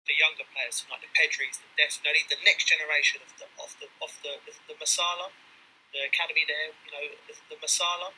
the younger players, like the Pedris, the Des, the next generation of the Masala, the academy there, the Masala.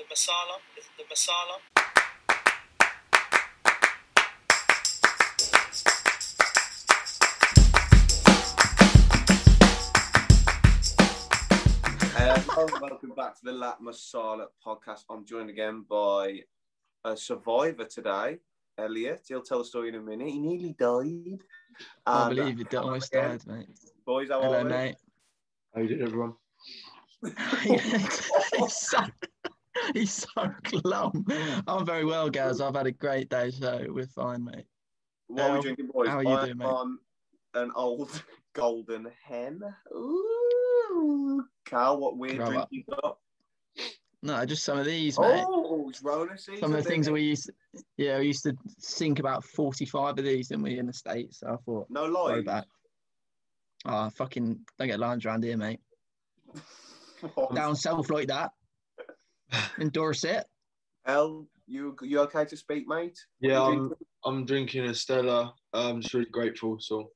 Welcome back to the La Masala podcast. I'm joined again by a survivor today, Elliot. He'll tell the story in a minute. He nearly died. I believe it almost died, mate. Boys, how Hello, are we? mate. How you doing, everyone? he's so glum. I'm very well, guys. I've had a great day, so we're fine, mate. What are we drinking, boys? How are you doing, mate? On an old golden hen. Ooh. Carl, what weird drink you got? No, just some of these, mate. Oh, it's Rona season. Some of the things that we used to sink about 45 of these, didn't we, in the States? So I thought, no lies. Back. Oh, fucking don't get lines around here, mate. Down south like that. In Dorset. El, you okay to speak, mate? Yeah, I'm drinking a Stella. I'm just really grateful. So,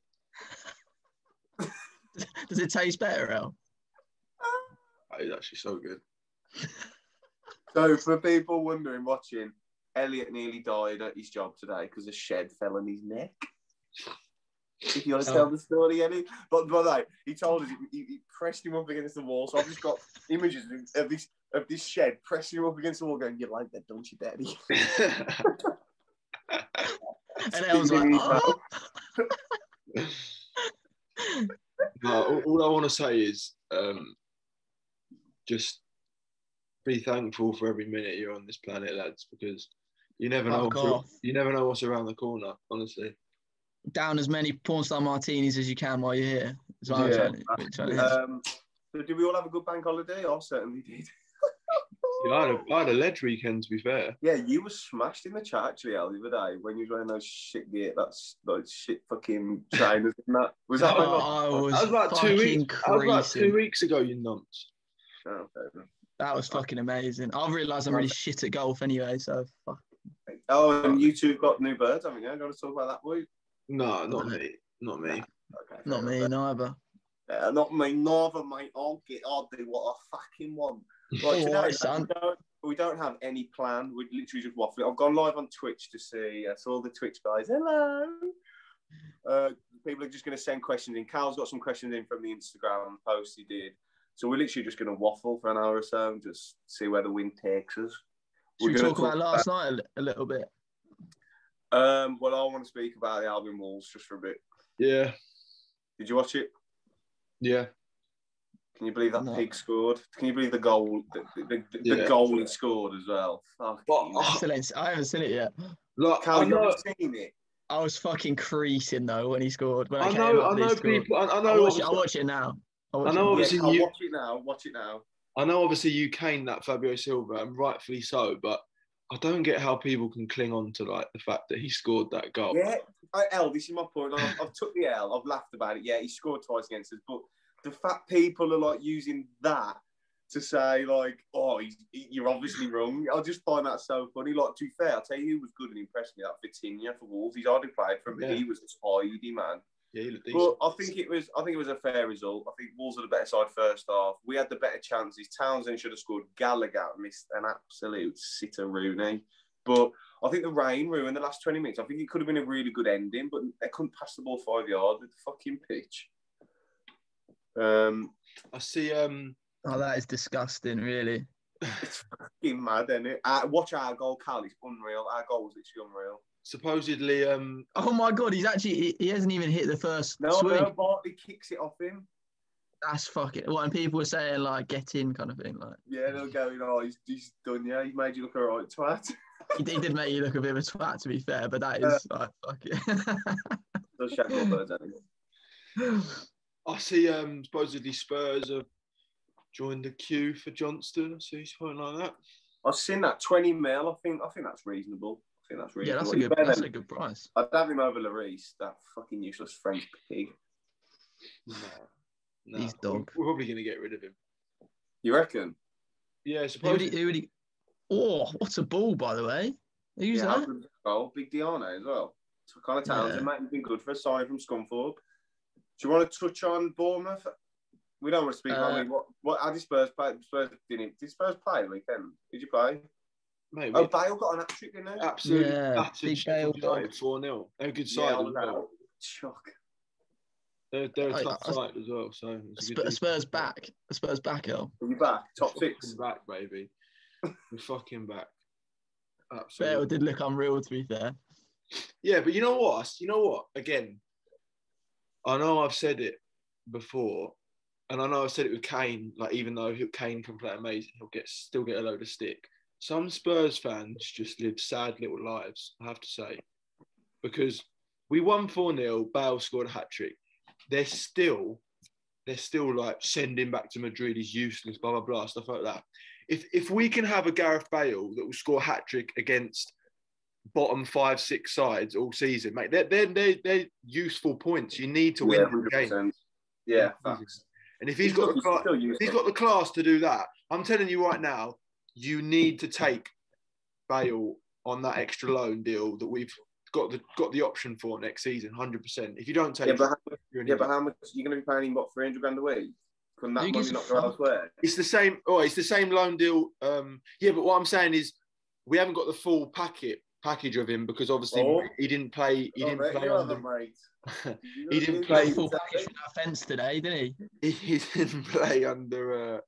does it taste better, El? It's actually so good. So, for people watching, Elliot nearly died at his job today because a shed fell on his neck. If you want to tell the story, Elliot. But like, he told us he pressed him up against the wall. So I've just got images of this shed pressing him up against the wall, going, "You like that, don't you, Daddy?" And I was like, "Oh." No, all I want to say is just be thankful for every minute you're on this planet, lads, because you never know what's around the corner, honestly. Down as many porn star martinis as you can while you're here. So did we all have a good bank holiday? I certainly did. Yeah, I had a ledge weekend, to be fair. Yeah, you were smashed in the chat actually, El, the other day when you were wearing those shit gear, that's like shit fucking trainers and that. Was that? That was about 2 weeks. That was about 2 weeks ago, you nonce. Oh, okay. That was fucking amazing. I've realised I'm really shit at golf anyway, so fuck. Oh, and you two got new birds, haven't you? Do you want to talk about that, boy? No, not me. Not me. Okay, not me, neither. Not me, neither, mate. I'll do what I fucking want. Right, today, son. We don't have any plan. We're literally just waffling. I've gone live on Twitch to see. I saw the Twitch guys. Hello. People are just going to send questions in. Carl's got some questions in from the Instagram post he did. So we're literally just going to waffle for an hour or so and just see where the wind takes us. Should we talk about last night a little bit? Well, I want to speak about the Albion Wolves just for a bit. Yeah. Did you watch it? Yeah. Can you believe that Pig scored? Can you believe the goal? The goal he scored as well. I haven't seen it yet. Look, Cal, you haven't seen it. I was fucking creasing though when he scored. When I know people. I'll watch it now. Obviously you watch it now. Watch it now. I know, obviously, you caned that Fabio Silva, and rightfully so. But I don't get how people can cling on to like the fact that he scored that goal. Yeah, this is my point. I've took the L. I've laughed about it. Yeah, he scored twice against us, but the fact people are like using that to say like, "Oh, you're obviously wrong." I just find that so funny. Like, to be fair, I'll tell you who was good and impressed me. That Vitinha for Wolves. He's hardly played for him. He was tidy, man. Yeah, he looked decent. But I think it was a fair result. I think Wolves are the better side first half. We had the better chances. Townsend should have scored. Gallagher missed an absolute sitter, Rooney. But I think the rain ruined the last 20 minutes. I think it could have been a really good ending, but they couldn't pass the ball 5 yards with the fucking pitch. I see. Oh, that is disgusting, really. It's fucking mad, isn't it? Watch our goal, Cal. It's unreal. Our goal was literally unreal. Supposedly, oh my god, he hasn't even hit the first swing. No, Bartley kicks it off him. That's fucking. What, and people were saying like, "Get in," kind of thing, like. Yeah, they're going, "Oh, he's done. Yeah, he made you look alright, twat." He did make you look a bit of a twat, to be fair, but that is like, fuck it. Those shackle birds, I see. Supposedly Spurs have joined the queue for Johnston. I see something like that. I've seen that 20 mil. I think that's reasonable. Yeah, that's a good price. I'd have him over Lloris, that fucking useless French pig. No, he's dog. We're probably going to get rid of him. You reckon? Yeah, who would he? Oh, what a ball, by the way. Who's that? Oh, Big Diana as well. Connor Townsend, mate, he's been good for a sign from Scunthorpe. Do you want to touch on Bournemouth? We don't want to speak about how did Spurs play? Did Spurs play the weekend? Did you play? Mate, Bale got an hat-trick, didn't he? Absolutely battered Big Sheffield Bale. United 4-0. They're a good side as well. Shock. They're a tough side as well. So Spurs back. Spurs back, El. Are you back? Top six? Back, baby. We're fucking back. Bale Absolutely. did look unreal, to be fair. Yeah, but you know what? Again, I know I've said it before, and I know I've said it with Kane. Like, even though Kane can play amazing, he'll still get a load of stick. Some Spurs fans just live sad little lives, I have to say, because we won 4-0. Bale scored a hat trick. They're still like sending back to Madrid. He's useless, blah blah blah, stuff like that. If we can have a Gareth Bale that will score a hat trick against bottom 5-6 sides all season, mate, they're useful points. You need to win the game. Yeah, facts. And if he's got the class to do that, I'm telling you right now, you need to take Bale on that extra loan deal that we've got the option for next season, 100%. If you don't take but how much are you going to be paying him? What, 300 grand a week? Couldn't that money not go elsewhere? It's the same. Oh, it's the same loan deal. Yeah, but what I'm saying is, we haven't got the full package of him because obviously he didn't play. He didn't play on the. He didn't play full package from that fence today, didn't he? He didn't play under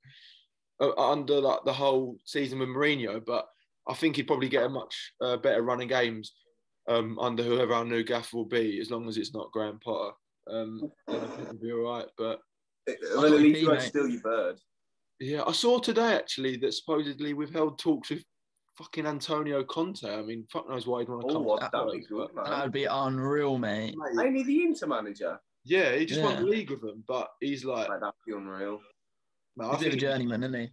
like the whole season with Mourinho, but I think he'd probably get a much better run of games under whoever our new gaffer will be, as long as it's not Graham Potter. Then I think it'll be all right. But well, at least you had still your bird. Yeah, I saw today actually that supposedly we've held talks with fucking Antonio Conte. I mean, fuck knows why he'd want to come. That'd be unreal, mate. Ain't he the Inter manager? Yeah, he just won the league with them, but he's like that'd be unreal. No, he's a bit of a journeyman, isn't he?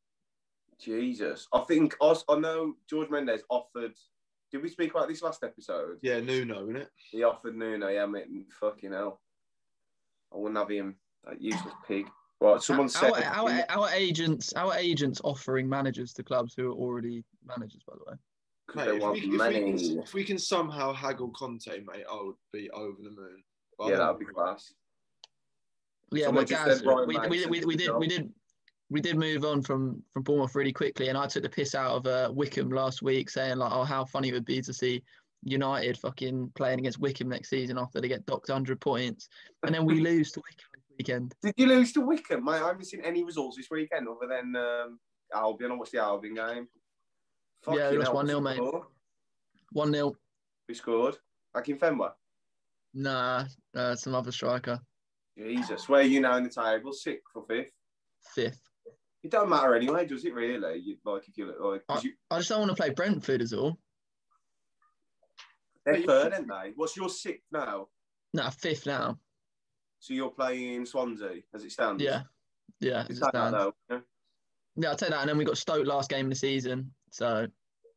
Jesus, I know George Mendes offered. Did we speak about this last episode? Yeah, Nuno, isn't it? He offered Nuno. Yeah, mate, fucking hell. I wouldn't have him. That useless pig. Right, someone said our agents offering managers to clubs who are already managers, by the way. Mate, if we can somehow haggle Conte, mate, I would be over the moon. Yeah, that would be class. Yeah, but Gaz, we did move on from Bournemouth really quickly, and I took the piss out of Wickham last week, saying like, oh, how funny it would be to see United fucking playing against Wickham next season after they get docked 100 points, and then we lose to Wickham this weekend. Did you lose to Wickham, mate? I haven't seen any results this weekend other than Albion. I watched the Albion game. Yeah, we lost 1-0, mate. 1-0. Who scored? Akinfenwa? Nah, some other striker. Jesus, where are you now in the table? 6th or 5th? 5th. It don't matter anyway, does it really? I just don't want to play Brentford as all. They're 3rd, aren't they? What's your 6th now? No, 5th now. So you're playing Swansea as it stands? Yeah, as it stands. Yeah, I'll take that. And then we got Stoke last game of the season. So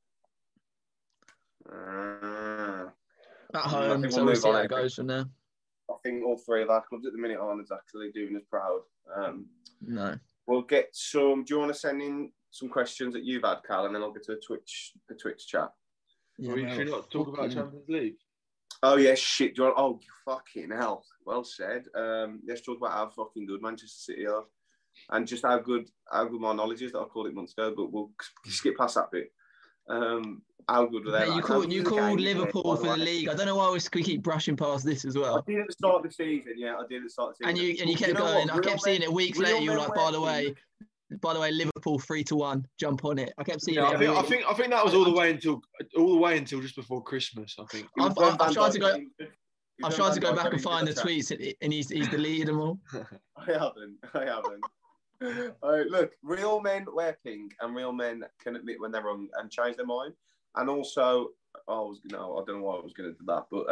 at home, so we'll see how it goes from there. I think all 3 of our clubs at the minute aren't exactly doing us proud. No. We'll get some. Do you want to send in some questions that you've had, Cal, and then I'll get to the Twitch chat. Yeah, we should not talk about Champions League. Oh yeah, shit. Do you want, oh fucking hell. Well said. Let's talk about how fucking good Manchester City are, and just how good my knowledge is that I called it months ago. But we'll skip past that bit. How good were they? Hey, you called Liverpool for the league. I don't know why we keep brushing past this as well. I did at the start of the season. Yeah, I did at the start of the season. And you kept going. I kept seeing it weeks later. You were like, by the way, Liverpool 3-1. Jump on it. I kept seeing it. I think that was all the way until just before Christmas. I think. I've tried to go back and find the tweets, and he's deleted them all. I haven't. Look, real men wear pink, and real men can admit when they're wrong and change their mind. And also, I don't know why I was going to do that, but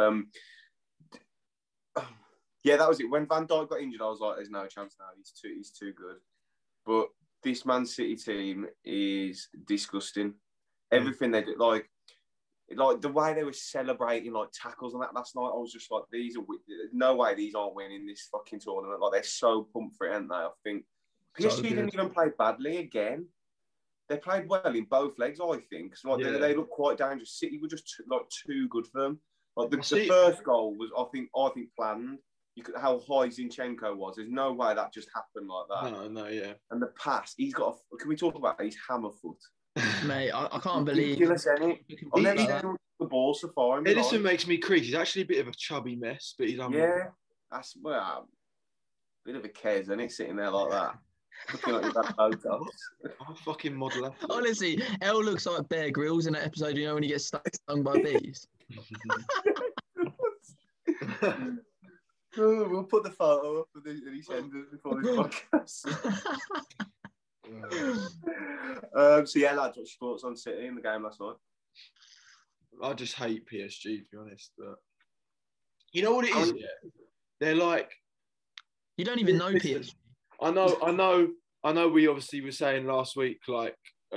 yeah, that was it. When Van Dijk got injured, I was like, "There's no chance now. He's too good." But this Man City team is disgusting. Everything they did, like the way they were celebrating like tackles and that last night, I was just like, "There's no way these aren't winning this fucking tournament." Like they're so pumped for it, aren't they? I think PSG didn't even play badly again. They played well in both legs, I think. So, they looked quite dangerous. City were just too good for them. Like the first goal was, I think planned. How high Zinchenko was. There's no way that just happened like that. No, yeah. And the pass, he's got. Can we talk about his hammer foot? Mate, I can't believe. I've never seen the ball so far. Edison makes me crease. He's actually a bit of a chubby mess, but he's yeah. That's a bit of a Kez, isn't it? Sitting there like that. Looking like you've had Botox. I'm a fucking model. Honestly, Elle looks like Bear Grylls in that episode, you know, when he gets stung by bees. We'll put the photo up that he sends us before this podcast. So yeah, lads, what's your thoughts on City in the game last night? I just hate PSG, to be honest. But you know what it is? Yeah? They're like, you don't even know PSG. I know. We obviously were saying last week, like,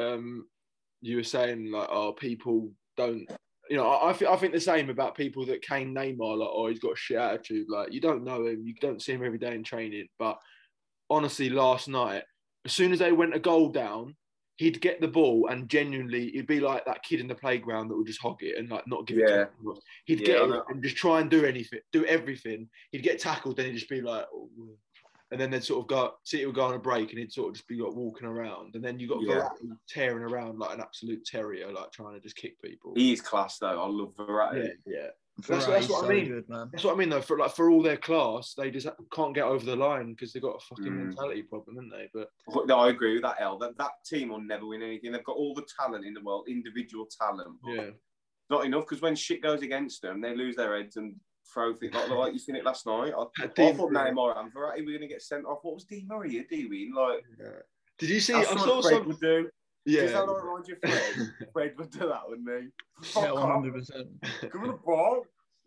you were saying, like, oh, people don't. You know, I think the same about people that cane Neymar, like, oh, he's got a shit attitude. Like, you don't know him, you don't see him every day in training. But honestly, last night, as soon as they went a goal down, he'd get the ball and genuinely, he'd be like that kid in the playground that would just hog it and like not give it to him. He'd get it and just try and do everything. He'd get tackled, then he'd just be like, oh. And then they'd sort of City would go on a break and he'd sort of just be like walking around. And then you got Verratti tearing around like an absolute terrier, like trying to just kick people. He is class though. I love Verratti. Yeah. That's what I mean. Good, man. That's what I mean though. For all their class, they just can't get over the line because they've got a fucking mentality problem, haven't they? But no, I agree with that, El. That team will never win anything. They've got all the talent in the world, individual talent. But not enough because when shit goes against them, they lose their heads and throw things like you seen it last night. I thought Neymar and Verratti were going to get sent off. What was Di Maria doing? Like, did you see? I saw Fred would do. Yeah, does that not remind you of Fred? Fred would do that, wouldn't he? Yeah, 100%. Give it a ball.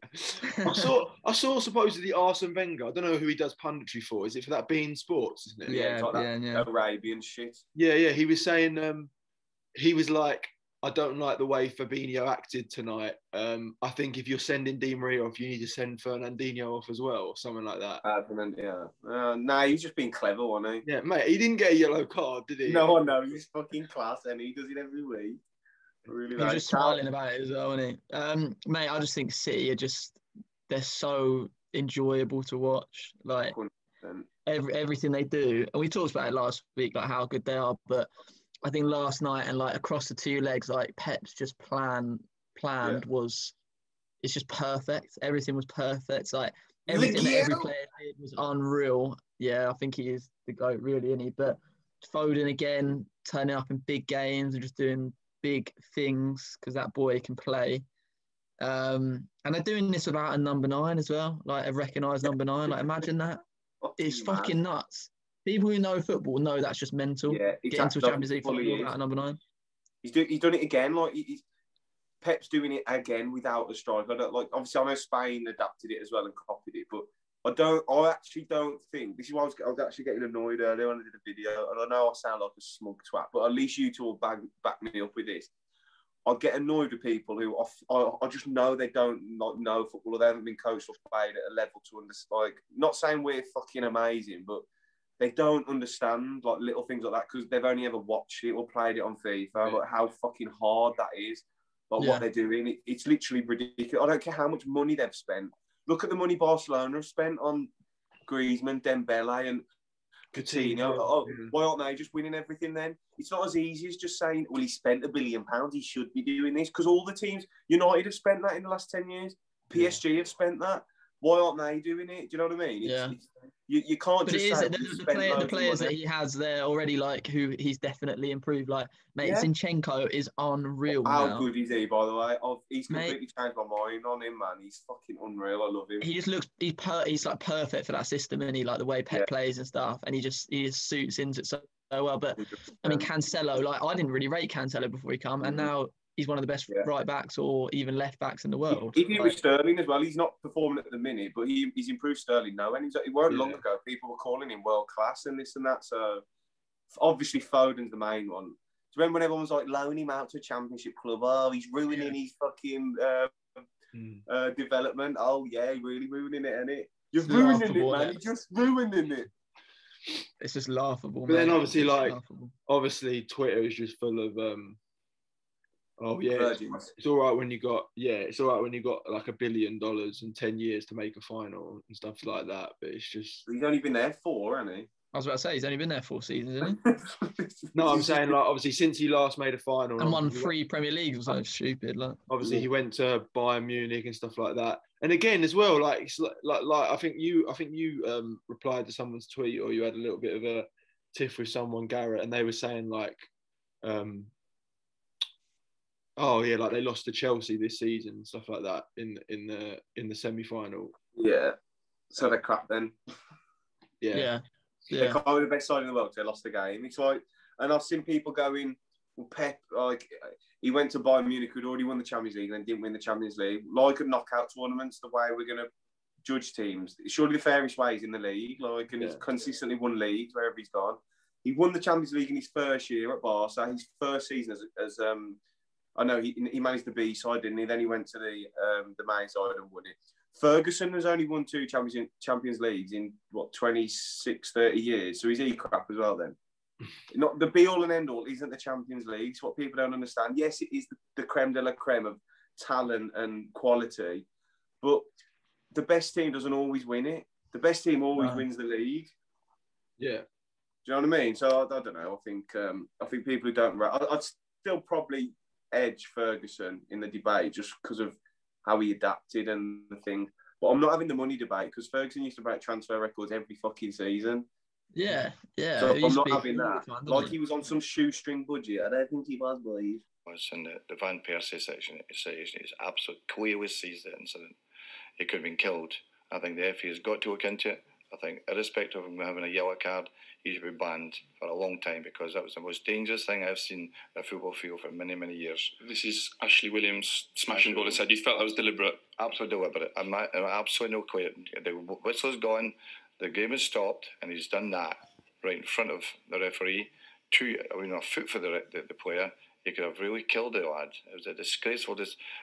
I saw supposedly Arsene Wenger. I don't know who he does punditry for. Is it for that Bein Sports? Isn't it? Yeah, like that Arabian shit. Yeah. He was saying, he was like, I don't like the way Fabinho acted tonight. I think if you're sending Di Maria off, you need to send Fernandinho off as well, or something like that. Nah, he's just being clever, wasn't he? Yeah, mate, he didn't get a yellow card, did he? No, he's fucking class, and he does it every week. Really, he's just smiling about it as well, isn't he? Mate, I just think City they're so enjoyable to watch. Like 100%. Everything they do, and we talked about it last week, like how good they are, but I think last night and like across the two legs, like Pep's just planned it's just perfect. Everything was perfect. Like everything that every player did was unreal. Yeah, I think he is the GOAT, really, isn't he? But Foden again, turning up in big games and just doing big things because that boy can play. And they're doing this without a number 9 as well, like a recognised number 9. Like imagine that. It's fucking nuts. People who know football know that's just mental. Yeah, exactly. Getting to a Champions League football without a number 9. He's done it again. Like Pep's doing it again without a striker. Obviously, I know Spain adapted it as well and copied it, but I actually don't think this is why I was actually getting annoyed earlier when I did a video. And I know I sound like a smug twat, but at least you two will back me up with this. I get annoyed with people who I just know they don't know football or they haven't been coached or played at a level to understand. Like, not saying we're fucking amazing, but they don't understand like little things like that because they've only ever watched it or played it on FIFA. Like how fucking hard that is. Like what they're doing, it's literally ridiculous. I don't care how much money they've spent. Look at the money Barcelona have spent on Griezmann, Dembele, and Coutinho. Why aren't they just winning everything then? It's not as easy as just saying, well, he spent £1 billion. He should be doing this because all the teams, United have spent that in the last 10 years. PSG have spent that. Why aren't they doing it? do you know what I mean? You can't just say the players that he has there already, like who he's definitely improved. Like, mate, Zinchenko is unreal. How good is he, by the way? He's completely changed my mind on him, man. He's fucking unreal. I love him. He just looks he's like perfect for that system, and he like the way Pep plays and stuff, and he just suits into it so well. But 100%. I mean, Cancelo, like I didn't really rate Cancelo before he came, and now he's one of the best right backs or even left backs in the world. Even with Sterling as well, he's not performing at the minute, but he's improved Sterling now. And it weren't long ago, people were calling him world class and this and that. So obviously Foden's the main one. So remember when everyone was like loaning him out to a championship club? Oh, he's ruining his fucking development. Oh yeah, really ruining it, isn't it? You're ruining it, man. You're just ruining it. It's just laughable. But then obviously, obviously Twitter is just full of Oh yeah, Virgins. it's all right when you got like $1 billion in 10 years to make a final and stuff like that. But it's just He's only been there 4, hasn't he? I was about to say he's only been there 4 seasons, isn't he? no. I'm saying like obviously since he last made a final And won 3 Premier Leagues. Was like stupid. Like obviously he went to Bayern Munich and stuff like that. And again as well, like it's like I think you replied to someone's tweet, or you had a little bit of a tiff with someone, Garrett, and they were saying like, oh yeah, like they lost to Chelsea this season and stuff like that in the semi-final. Yeah. So they're crap then. yeah. They're kind of the best side in the world. So they lost the game. It's like, and I've seen people going, well, Pep, like he went to Bayern Munich, who'd already won the Champions League, and then didn't win the Champions League. Like at knockout tournaments, the way we're going to judge teams, surely the fairest way is in the league. Like, and he's consistently won leagues wherever he's gone. He won the Champions League in his first year at Barca. His first season as I know he managed the B side, didn't he? Then he went to the main side and won it. Ferguson has only won 2 Champions Leagues in, 26, 30 years. So he's crap as well then. Not the be-all and end-all isn't the Champions League. It's what people don't understand. Yes, it is the creme de la creme of talent and quality. But the best team doesn't always win it. The best team always wins the league. Yeah. Do you know what I mean? So I don't know. I think people who don't... I'd still probably edge Ferguson in the debate just because of how he adapted and the thing. But I'm not having the money debate because Ferguson used to break transfer records every fucking season. Yeah. So I'm not having that. Like he was on some shoestring budget. I don't think he was, believe. In the Van Persie situation, it's absolutely clearly sees the incident. He could have been killed. I think the FA has got to look into it. I think, irrespective of him having a yellow card, he should be banned for a long time because that was the most dangerous thing I've seen a football field for many, many years. This is Ashley Williams smashing ball inside. You felt that was deliberate? Absolutely deliberate. I'm absolutely no clear. The whistle's gone, the game has stopped, and he's done that right in front of the referee. A foot for the player. He could have really killed the lad. It was a disgraceful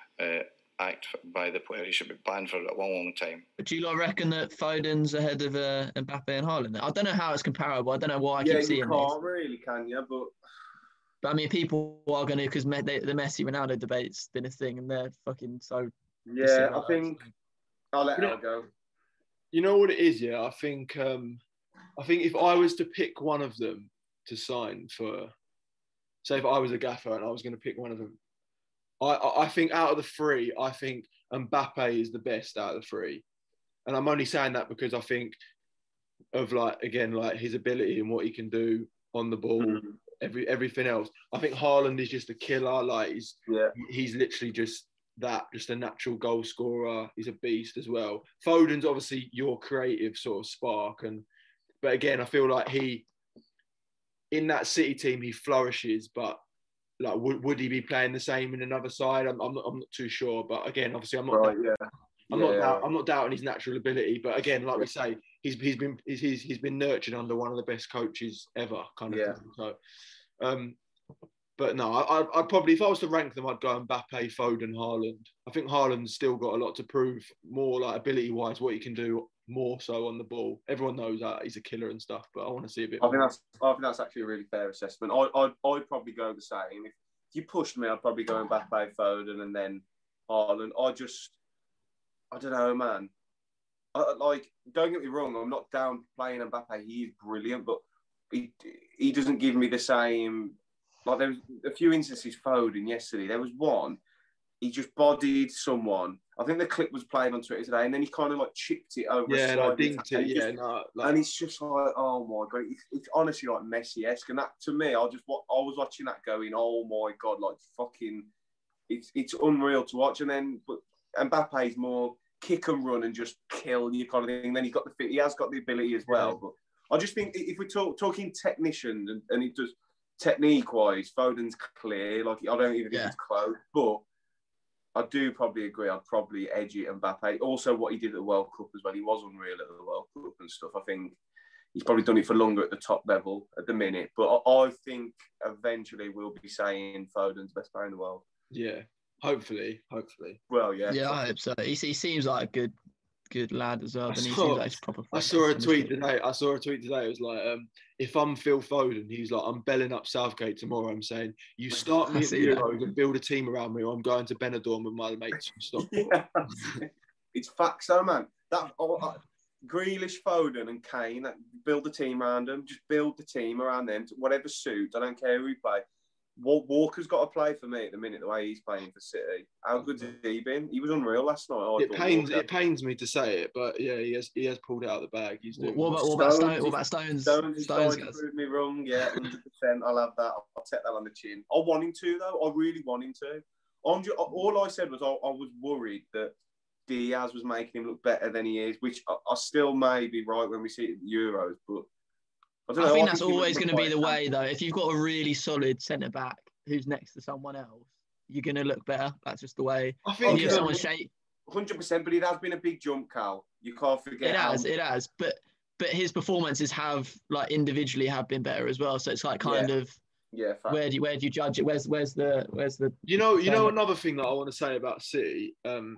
act by the player. He should be banned for a long, long time. But do you not reckon that Foden's ahead of Mbappe and Haaland? I don't know how it's comparable. I don't know why I keep seeing you can't really, can you? But I mean, people are going to, because the Messi Ronaldo debate's been a thing, and they're fucking so. Yeah, I think I'll let it go. You know what it is, yeah. I think if I was to pick one of them to sign for, say, if I was a gaffer and I was going to pick one of them, I think out of the 3, I think Mbappe is the best out of the 3. And I'm only saying that because I think of, like, again, like his ability and what he can do on the ball, everything else. I think Haaland is just a killer. Like, he's literally just a natural goal scorer. He's a beast as well. Foden's obviously your creative sort of spark. But again, I feel like in that City team, he flourishes, but like, would he be playing the same in another side? I'm not too sure. But again, obviously, I'm not doubting his natural ability. But again, like we say, he's been nurtured under one of the best coaches ever, kind of thing. So, but no, I'd probably, if I was to rank them, I'd go Mbappe, Foden, Haaland. I think Haaland's still got a lot to prove, more like ability-wise, what he can do more so on the ball. Everyone knows that he's a killer and stuff, but I want to see a bit more. I think that's actually a really fair assessment. I'd probably go the same. If you pushed me, I'd probably go Mbappe, Foden, and then Haaland. I don't know, man. Don't get me wrong, I'm not down playing Mbappe. He is brilliant, but he doesn't give me the same. Like, there was a few instances Foden yesterday. There was one, he just bodied someone. I think the clip was played on Twitter today, and then he kind of like chipped it over. Yeah, and I dinked it. And it's just like, oh my god, it's honestly like Messi-esque. And that, to me, I was watching that going, oh my god, like fucking, it's unreal to watch. And then, but Mbappe's more kick and run and just kill you kind of thing. Then he has got the ability as well. But I just think if we're talking technicians and it does technique-wise, Foden's clear. Like, I don't even think it's close, but I do probably agree. I'd probably edge it Mbappe. Also, what he did at the World Cup as well. He was unreal at the World Cup and stuff. I think he's probably done it for longer at the top level at the minute. But I think eventually we'll be saying Foden's best player in the world. Yeah, hopefully. Well, yeah. Yeah, I hope so. He seems like a good lad as well. And he seems saw- like he's proper. I saw a tweet today. It was like, if I'm Phil Foden, he's like, I'm belling up Southgate tomorrow. I'm saying, you start me I at the see that. Euros and build a team around me, or I'm going to Benidorm with my mates from Stockport. Yeah, it's facts, though, man. That Grealish, Foden, and Kane, build a team around them. Just build the team around them. Whatever suits. I don't care who we play. Walker's got to play for me at the minute. The way he's playing for City, how good's he been? He was unreal last night. It pains me to say it, but yeah, he has pulled it out of the bag. He's doing. What about Stones? Stones is trying to guys? prove me wrong. Yeah, 100%. I'll have that. I'll take that on the chin. I want him to, though. I really want him to. All I said was I was worried that Diaz was making him look better than he is, which I still may be right when we see it at the Euros, but I don't know. I think that's always going to be the way, though. If you've got a really solid centre back who's next to someone else, you're going to look better. That's just the way. I think if someone shape. 100%, but it has been a big jump, Cal. You can't forget. It has. But his performances have individually have been better as well. So it's like kind of. Yeah. Where do you judge it? Where's the? You know another thing that I want to say about City, and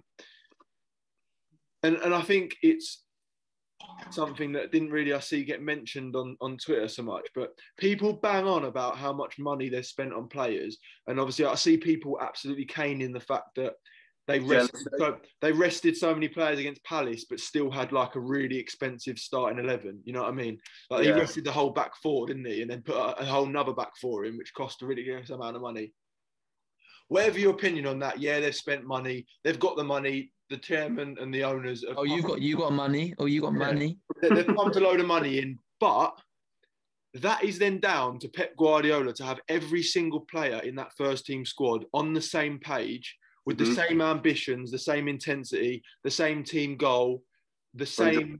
I think it's something that didn't really I see get mentioned on Twitter so much, but people bang on about how much money they've spent on players, and obviously I see people absolutely caning the fact that they rested so many players against Palace, but still had like a really expensive starting 11. You know what I mean? Like he rested the whole back four, didn't he? And then put a whole nother back four in, which cost a ridiculous amount of money. Whatever your opinion on that, yeah, they've spent money. They've got the money. The chairman and the owners. You got money. Oh, you got money. They've pumped a load of money in, but that is then down to Pep Guardiola to have every single player in that first team squad on the same page with the same ambitions, the same intensity, the same team goal, the same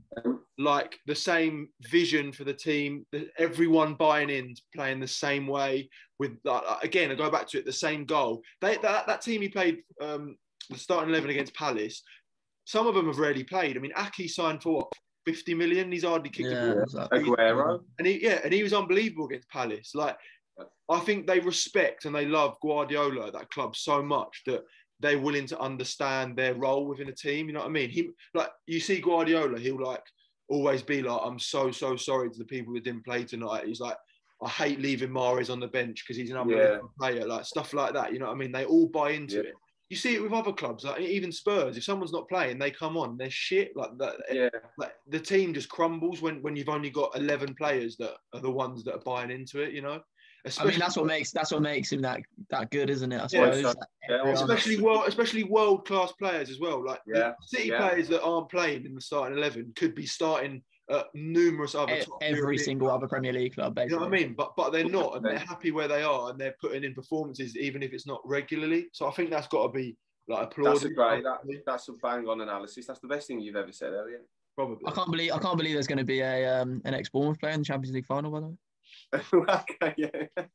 vision for the team. Everyone buying in, playing the same way. With again, I go back to it, the same goal. That team he played. The starting 11 against Palace, some of them have rarely played. I mean, Aki signed for what, 50 million? He's hardly kicked a ball. Aguero. And he was unbelievable against Palace. Like, I think they respect and they love Guardiola at that club so much that they're willing to understand their role within a team. You know what I mean? You see Guardiola, he'll always be like, I'm so sorry to the people who didn't play tonight. He's like, I hate leaving Mahrez on the bench because he's an unbelievable player. Like stuff like that. You know what I mean? They all buy into it. You see it with other clubs, like even Spurs. If someone's not playing, they come on. They're shit. Like the team just crumbles when you've only got 11 players that are the ones that are buying into it. You know, I mean that's what makes him that good, isn't it? I suppose. Especially world class players as well. Like the City players that aren't playing in the starting 11 could be starting numerous other every single other Premier League club, basically. You know what I mean? But they're not, and they're happy where they are, and they're putting in performances even if it's not regularly. So I think that's got to be like applauded. That's a bang on analysis. That's the best thing you've ever said, Elliot. Probably. I can't believe there's going to be an ex-Bournemouth player in the Champions League final, by the way. Okay, yeah.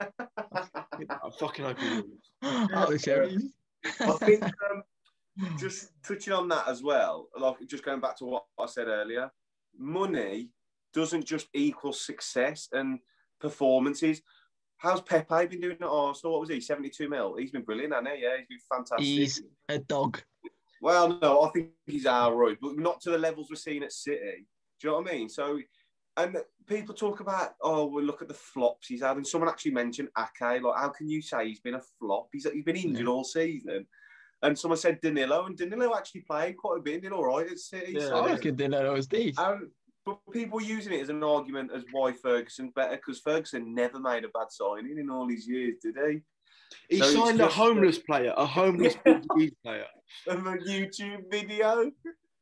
I fucking hope he wins. Oh, the cherries. I think just touching on that as well, like just going back to what I said earlier, money doesn't just equal success and performances. How's Pepe been doing at Arsenal? What was he, 72 mil? He's been brilliant, hasn't he? Yeah, he's been fantastic. He's a dog. Well, no, I think he's all right, but not to the levels we're seeing at City. Do you know what I mean? So, and people talk about, well, look at the flops he's had. And someone actually mentioned Ake. Like, how can you say he's been a flop? He's been injured all season. And someone said Danilo, and Danilo actually played quite a bit, did all right at City. Yeah, so I reckon Danilo was decent. But people using it as an argument as why Ferguson's better, because Ferguson never made a bad signing in all his years, did he? He signed a homeless player, a homeless Portuguese player. Of a YouTube video.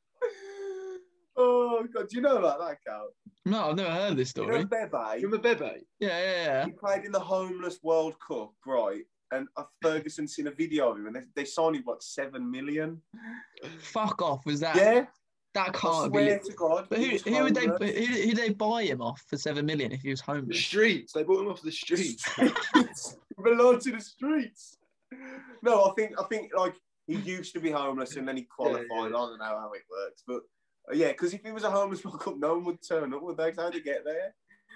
Oh, God. Do you know about that, Cal? No, I've never heard this story. You know Bebe? Remember Bebe? Yeah. He played in the Homeless World Cup, right? And Ferguson's seen a video of him, and they signed him, what, 7 million? Fuck off, was that? Yeah. That can't be. To God, but who would they buy him off for 7 million if he was homeless? The streets. They bought him off the streets. He belonged to the streets. No, I think like he used to be homeless and then he qualified. Yeah. I don't know how it works, but yeah, because if he was a homeless World Cup, no one would turn up, would they? How to get there?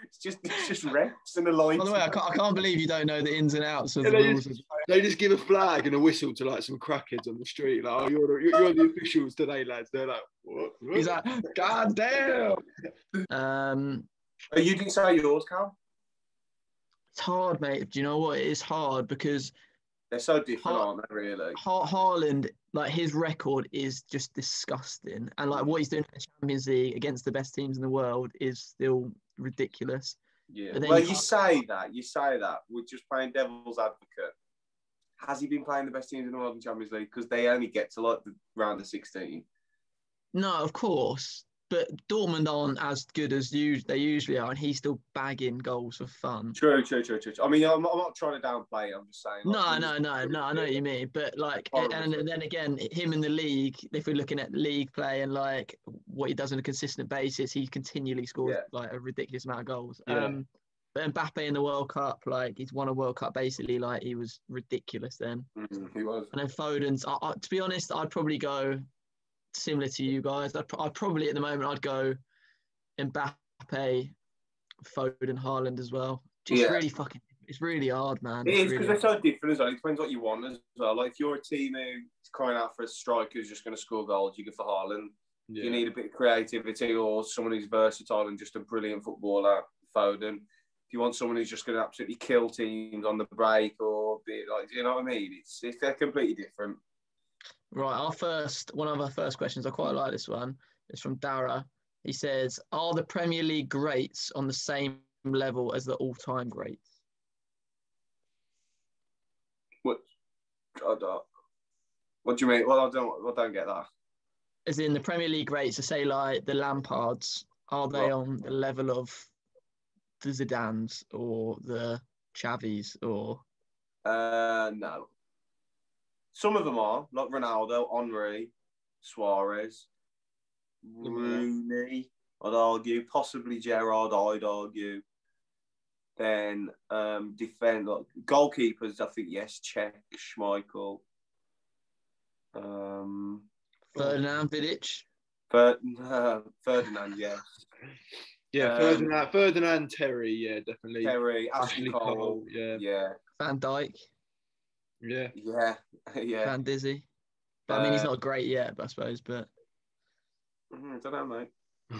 It's just reps and a line. By the way, I can't believe you don't know the ins and outs of Yeah, the rules. They just give a flag and a whistle to like some crackheads on the street. Like, oh, you're the officials today, lads. They're like, what? He's like, God damn. Oh, you didn't say yours, Cal? It's hard, mate. Do you know what? It is hard because They're so different, aren't they, really? Haaland, like his record is just disgusting. And like what he's doing in the Champions League against the best teams in the world is still ridiculous. Yeah. But then Well, you you say that. We're just playing devil's advocate. Has he been playing the best teams in the world in Champions League? Because they only get to like the round of 16. No, of course. But Dortmund aren't as good as they usually are, and he's still bagging goals for fun. True. I mean, I'm not trying to downplay it. I'm just saying. No, I know what you mean. But like, and then again, him in the league, if we're looking at league play and like what he does on a consistent basis, he continually scores like a ridiculous amount of goals. Yeah. But Mbappe in the World Cup, like he's won a World Cup basically, like he was ridiculous then. He was. And then Foden's, to be honest, I'd probably go similar to you guys. I'd probably at the moment I'd go Mbappe, Foden, Haaland as well. It's really hard, man. It is because they're so different as well. It depends what you want as well. Like if you're a team who's crying out for a striker who's just going to score goals, you go for Haaland. Yeah. You need a bit of creativity or someone who's versatile and just a brilliant footballer, Foden. If you want someone who's just going to absolutely kill teams on the break or be like, you know what I mean? They're completely different. Right, one of our first questions, I quite like this one. It's from Dara. He says, are the Premier League greats on the same level as the all-time greats? What do you mean? Well, I don't get that. As in the Premier League greats, to say like the Lampards, are they on the level of the Zidanes or the Xavis or? No. Some of them are, like Ronaldo, Henry, Suarez, Rooney, I'd argue, possibly Gerrard, I'd argue. Then defend, like goalkeepers, I think, yes, Cech, Schmeichel. Ferdinand, Vidic? Ferdinand, yes. Yeah, Ferdinand, Terry, yeah, definitely. Terry, Ashley Cole, yeah. Van Dijk? Yeah. Van Dizzy? But I mean, he's not great yet, I suppose, but... I don't know, mate.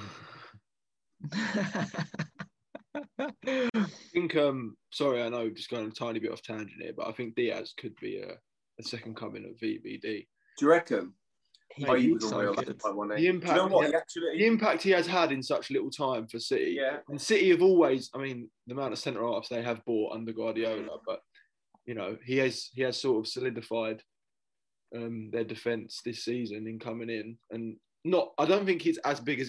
I think, sorry, I know, just going a tiny bit off tangent here, but I think Diaz could be a second coming of VVD. Do you reckon? He was so unreal. good. The impact, do you know what? the impact he has had in such little time for City. Yeah. And City have always, I mean, the amount of centre halves they have bought under Guardiola, but you know, he has sort of solidified their defence this season in coming in, and I don't think it's as big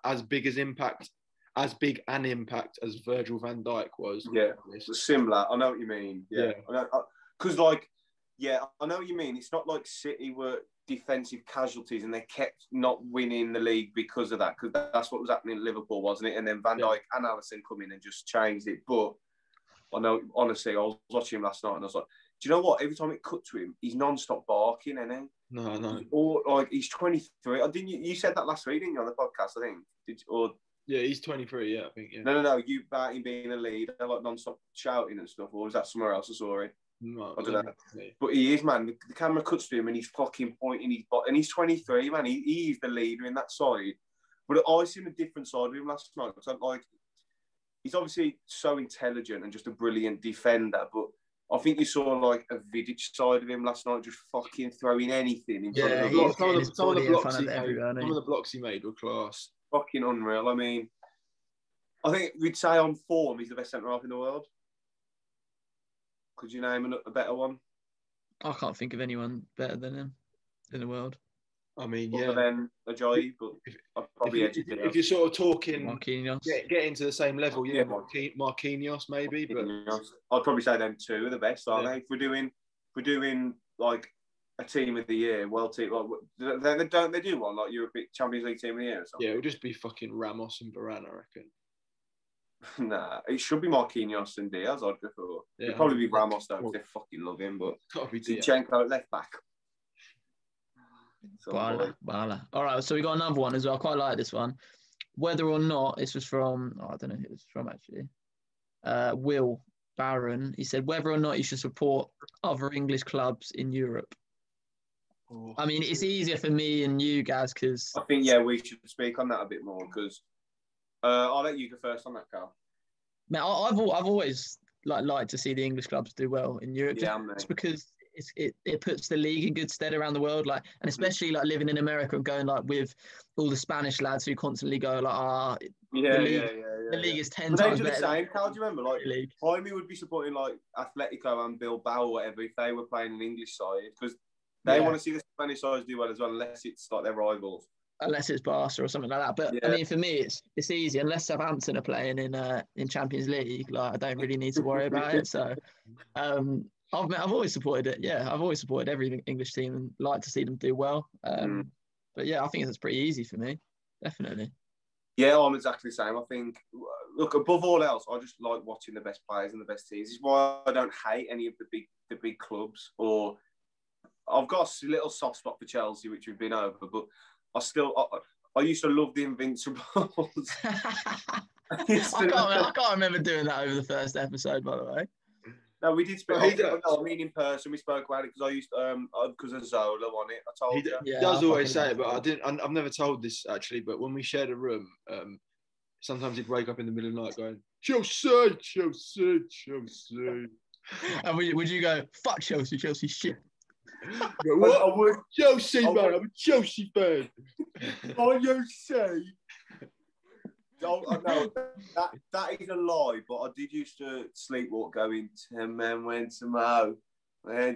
an impact as Virgil van Dijk was. Yeah, it's similar. I know what you mean. Yeah, because I know what you mean. It's not like City were defensive casualties and they kept not winning the league because of that. Because that's what was happening in Liverpool, wasn't it? And then Van Dijk and Alisson come in and just changed it. But I know, honestly, I was watching him last night and I was like, do you know what? Every time it cut to him, he's non-stop barking, isn't he? No. Or like he's 23. Didn't you said that last week, didn't you, on the podcast? I think. Yeah, he's 23. Yeah, I think. Yeah. No. You about him being a leader, like non-stop shouting and stuff, or was that somewhere else? I saw it. No, I don't know. But he is, man. The camera cuts to him and he's fucking pointing his butt. And he's 23, man. He is the leader in that side. But I seen a different side of him last night. So, like, he's obviously so intelligent and just a brilliant defender. But I think you saw, like, a Vidic side of him last night, just fucking throwing anything in front of him. Some of the blocks he made were class. Fucking unreal. I mean, I think we'd say on form, he's the best centre-half in the world. Could you name a better one? I can't think of anyone better than him in the world. I mean, Other than Ajayi, but I'd probably edge it. If you're sort of talking, Marquinhos. Get into the same level, Marquinhos maybe, but I'd probably say them two are the best, aren't they? If we're doing like a team of the year, world team, like, they do one like European Champions League team of the year or something. Yeah, it would just be fucking Ramos and Varane, I reckon. Nah, it should be Marquinhos and Diaz, I'd go for. Yeah, it'd probably be Ramos though, because they fucking love him, but Zinchenko left back. Bala. All right, so we got another one as well. I quite like this one. whether or not this was from, I don't know who it was from actually, Will Barron. He said whether or not you should support other English clubs in Europe. Oh. I mean, it's easier for me and you guys because I think we should speak on that a bit more because I'll let you go first on that, Carl. man, I've always liked to see the English clubs do well in Europe, just because it puts the league in good stead around the world, like, and especially like living in America and going like with all the Spanish lads who constantly go like, the league is 10 times better. The same. Carl, do you remember like Jaime would be supporting like Atletico and Bilbao or whatever if they were playing an English side because they want to see the Spanish sides do well as well, unless it's like their rivals. Unless it's Barca or something like that. But I mean, for me, it's easy. Unless Southampton are playing in Champions League, like I don't really need to worry about it. So, I've always supported it. Yeah, I've always supported every English team and like to see them do well. But yeah, I think it's pretty easy for me, definitely. Yeah, I'm exactly the same. I think, look, above all else, I just like watching the best players and the best teams. It's why I don't hate any of the big clubs. Or I've got a little soft spot for Chelsea, which we've been over, but I used to love the Invincibles. I can't remember doing that over the first episode, by the way. No, we did speak. I mean, in person, we spoke about it because I used because of Zola on it. I told you. He does always say it, but I didn't. I've never told this actually. But when we shared a room, sometimes he'd wake up in the middle of the night going, "Chelsea, Chelsea, Chelsea," and would you go, "Fuck Chelsea, Chelsea shit"? What? I would. Chelsea, man. I'm a Chelsea fan. Oh, you say? No, that is a lie. But I did used to sleepwalk going 10 men went to Mo, man.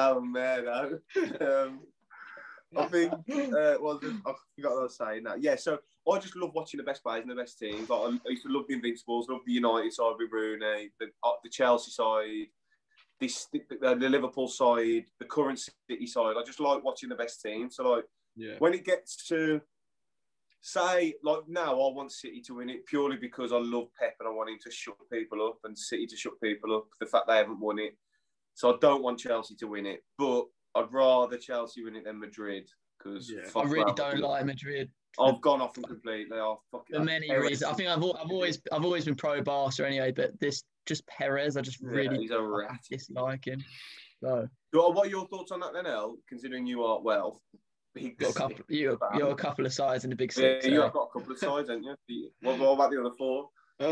I think I forgot what I was saying now. Yeah, so I just love watching the best players and the best teams. Like, I used to love the Invincibles, love the United side with Rooney, the Chelsea side. The Liverpool side, the current City side. I just like watching the best team. So, like, when it gets to, say, like now, I want City to win it purely because I love Pep and I want him to shut people up and City to shut people up. The fact they haven't won it. So I don't want Chelsea to win it. But I'd rather Chelsea win it than Madrid. Because I really don't like Madrid. I've gone off them completely. For many reasons. I think I've always been pro Barca anyway, but just Perez, I just really dislike him. So, what are your thoughts on that then, El? Considering you are you're a couple of sides in the big six. Yeah, you have got a couple of sides, haven't you? What about the other four?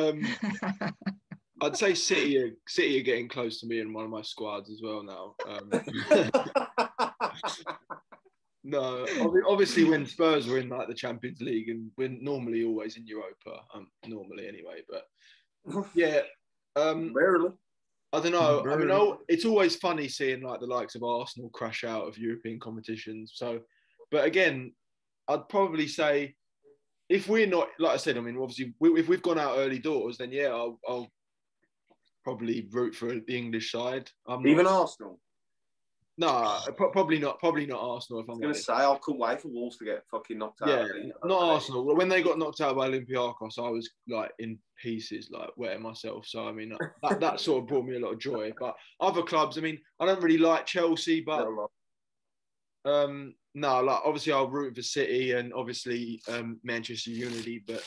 I'd say City are getting close to me in one of my squads as well now. No, obviously when Spurs were in like the Champions League and we're normally always in Europa, normally anyway. But yeah, rarely. I don't know. I mean, it's always funny seeing like the likes of Arsenal crash out of European competitions. So, but again, I'd probably say if we're not, like I said, I mean, obviously if we've gone out early doors, then yeah, I'll probably root for the English side. Even Arsenal. No, probably not. Probably not Arsenal. If I'm going to say, I couldn't wait for Wolves to get fucking knocked out. Yeah, not Arsenal. When they got knocked out by Olympiacos, I was like in pieces, like wetting myself. So I mean, that sort of brought me a lot of joy. But other clubs, I mean, I don't really like Chelsea, but no, like obviously I'll root for City and obviously Manchester United. But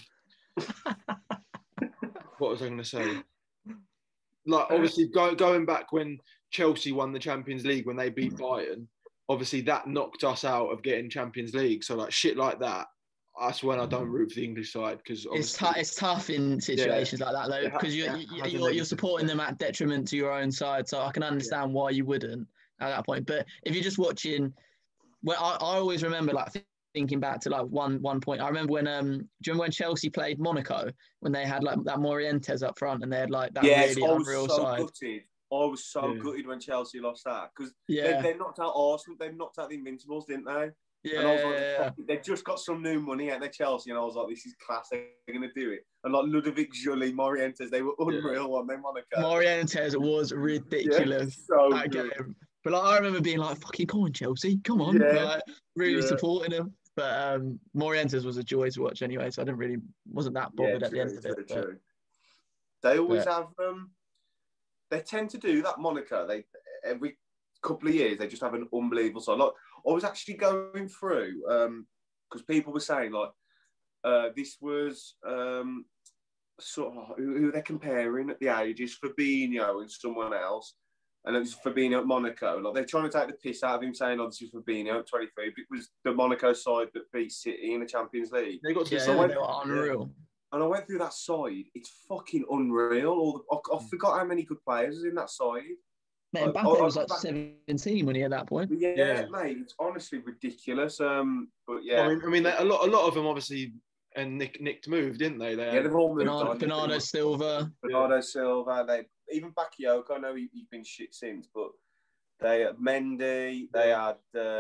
what was I going to say? Like obviously going back when Chelsea won the Champions League when they beat Bayern, obviously that knocked us out of getting Champions League. So like shit like that, that's when I don't root for the English side because it's tough in situations like that though because you're supporting them at detriment to your own side. So I can understand why you wouldn't at that point. But if you're just watching, well, I always remember like thinking back to like one point. I remember when do you remember when Chelsea played Monaco when they had like that Morientes up front and they had like that really unreal side. Gutted. I was so gutted when Chelsea lost that because they knocked out Arsenal, they knocked out the Invincibles, didn't they? Yeah, and I was like, they've just got some new money out there, Chelsea, and I was like, this is class, they're going to do it. And like Ludovic Joly, Morientes, they were unreal on them Monaco. Morientes was ridiculous that game. But like, I remember being like, fucking come on, Chelsea, come on. Like, really supporting them. But Morientes was a joy to watch anyway, so I wasn't that bothered at the end of it. True. They always have... They tend to do that, Monaco. They every couple of years they just have an unbelievable side. Like I was actually going through because people were saying like This was sort of who they're comparing at the ages, Fabinho and someone else. And it was Fabinho at Monaco. Like, they're trying to take the piss out of him, saying, "Oh, this is Fabinho at 23." But it was the Monaco side that beat City in the Champions League. They got to Yeah, the they were unreal. And I went through that side. It's fucking unreal. I forgot how many good players was in that side. Mate, Mbappe was like 17 when he at that point. Yeah, mate, it's honestly ridiculous. But yeah, I mean, a lot of them obviously and nicked moved, didn't they? They've all moved on. Bernardo Silva. They even Bakayoko. I know he's been shit since, but they had Mendy. They had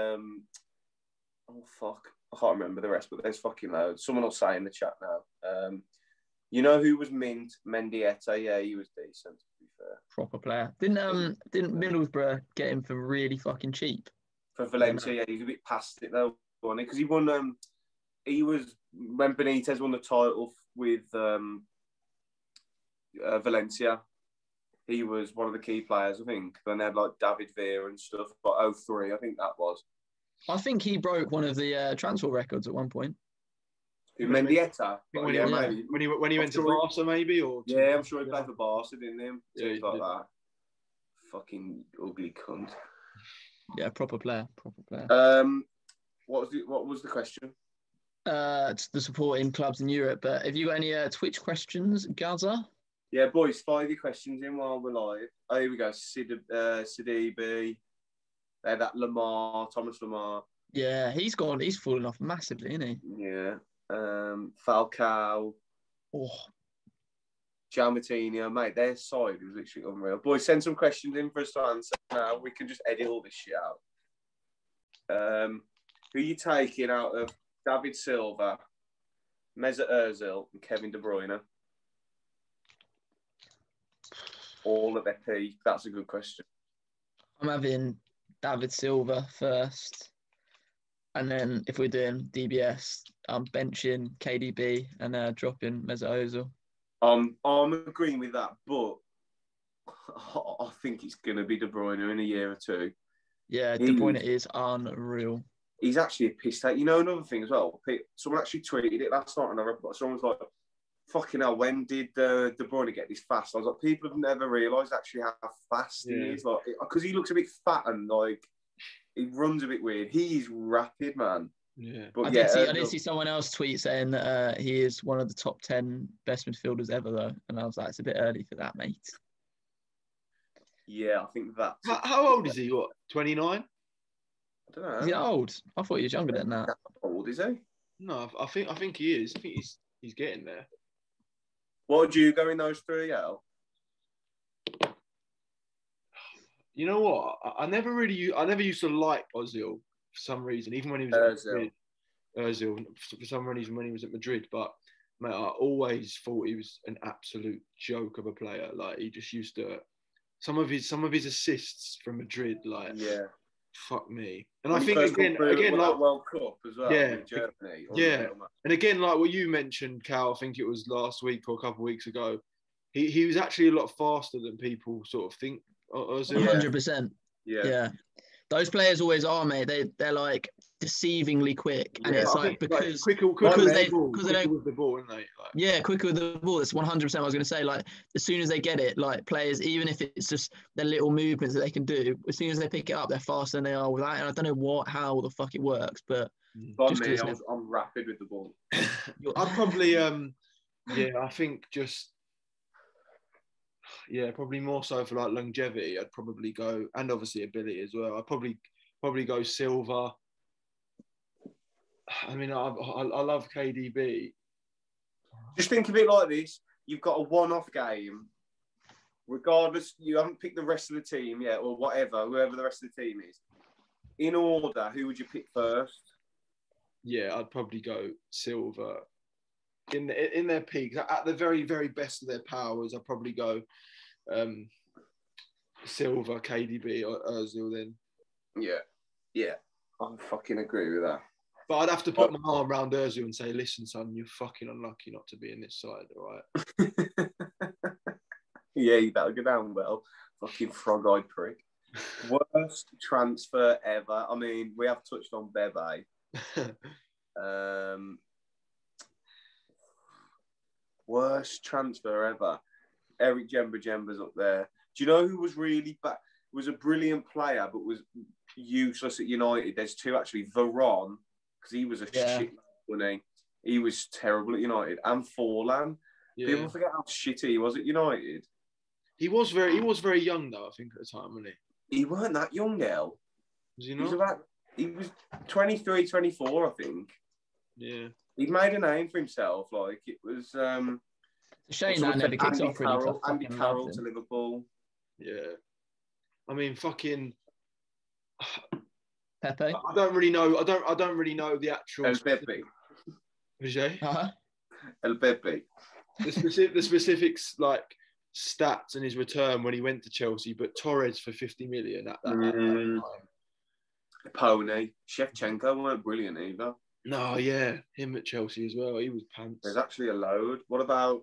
oh fuck, I can't remember the rest, but there's fucking loads. Someone will say in the chat now. You know who was mint? Mendieta. Yeah, he was decent. To be fair, proper player. Didn't Middlesbrough get him for really fucking cheap? For Valencia, yeah, he's a bit past it though, wasn't he? Because he won. He was when Benitez won the title with Valencia. He was one of the key players, I think. Then they had like David Villa and stuff. But 03, I think that was. I think he broke one of the transfer records at one point. Mendieta. When he went to Barca, maybe, or yeah, I'm sure he played for Barca, didn't he? Yeah, like that. Fucking ugly cunt. Yeah, proper player. What was the question? It's the supporting clubs in Europe. But have you got any Twitch questions, Gaza? Yeah, boys, fire your questions in while we're live. Oh, here we go. Sidibe. That Thomas Lamar. Yeah, he's fallen off massively, isn't he? Yeah. Falcao. Oh. João Moutinho, mate, their side was literally unreal. Boys, send some questions in for us to answer now. We can just edit all this shit out. Who are you taking out of David Silva, Mesut Ozil, and Kevin De Bruyne? All at their peak. That's a good question. I'm having David Silva first. And then if we're doing DBS, I'm benching KDB and dropping Mesut Ozil. I'm agreeing with that, but I think it's going to be De Bruyne in a year or two. Yeah, De Bruyne is unreal. He's actually a piss take. You know, another thing as well, someone actually tweeted it last night, and someone was like, fucking hell, when did De Bruyne get this fast? I was like, people have never realised actually how fast he is. Like, because he looks a bit fat and like, he runs a bit weird. He's rapid, man. Yeah, but I did see someone else tweet saying that he is one of the top 10 best midfielders ever, though. And I was like, it's a bit early for that, mate. Yeah, I think that. How old is he? What, 29? I don't know. Is he old? I thought he was younger than that. How old is he? No, I think he is. I think he's getting there. What would you go in those three, Al? You know what? I never used to like Ozil for some reason, even when he was at Madrid. Ozil for some reason when he was at Madrid, but mate, I always thought he was an absolute joke of a player. Like, he just used to some of his assists from Madrid, like, yeah, fuck me. And I think again like World Cup as well, yeah, in Germany. Yeah, and again, like what you mentioned, Cal, I think it was last week or a couple of weeks ago. He was actually a lot faster than people sort of think. 100%. Yeah. Those players always are, mate. They're like deceivingly quick, and it's like because quicker with the ball, aren't they? Like, yeah, quicker with the ball. That's 100%. I was going to say, like, as soon as they get it, like players, even if it's just their little movements that they can do, as soon as they pick it up, they're faster than they are without it. And I don't know how the fuck it works, but I'm rapid with the ball. I'd probably, I think just. Yeah, probably more so for like longevity. I'd probably go, and obviously ability as well. I'd probably go Silva. I mean, I love KDB. Just think of it like this: you've got a one-off game. Regardless, you haven't picked the rest of the team yet, or whoever the rest of the team is. In order, who would you pick first? Yeah, I'd probably go Silva. In their peaks, at the very, very best of their powers, I'd probably go Silva, KDB, or Ozil then. Yeah. I fucking agree with that. But I'd have to put my arm around Ozil and say, listen, son, you're fucking unlucky not to be in this side, all right? Yeah, that'll go down well. Fucking frog-eyed prick. Worst transfer ever. I mean, we have touched on Bebe. Worst transfer ever. Eric Jemba's up there. Do you know who was really bad? Was a brilliant player, but was useless at United. There's two actually. Varane, because he was a shit, wasn't he? He was terrible at United. And Forlan. Yeah. People forget how shitty he was at United. He was very young though, I think, at the time, wasn't he? He weren't that young, El. Was he not? He was 23, 24, I think. Yeah. He'd made a name for himself. Like, it was... It's a shame that never kicked off really. Andy Carroll to Liverpool. Yeah. I mean, fucking... Pepe? I don't really know. I don't really know the actual... El Pepe. El Pepe. The specifics, like, stats and his return when he went to Chelsea, but Torres for 50 million at that time. Pony. Shevchenko weren't brilliant either. No, yeah. Him at Chelsea as well. He was pants. There's actually a load. What about...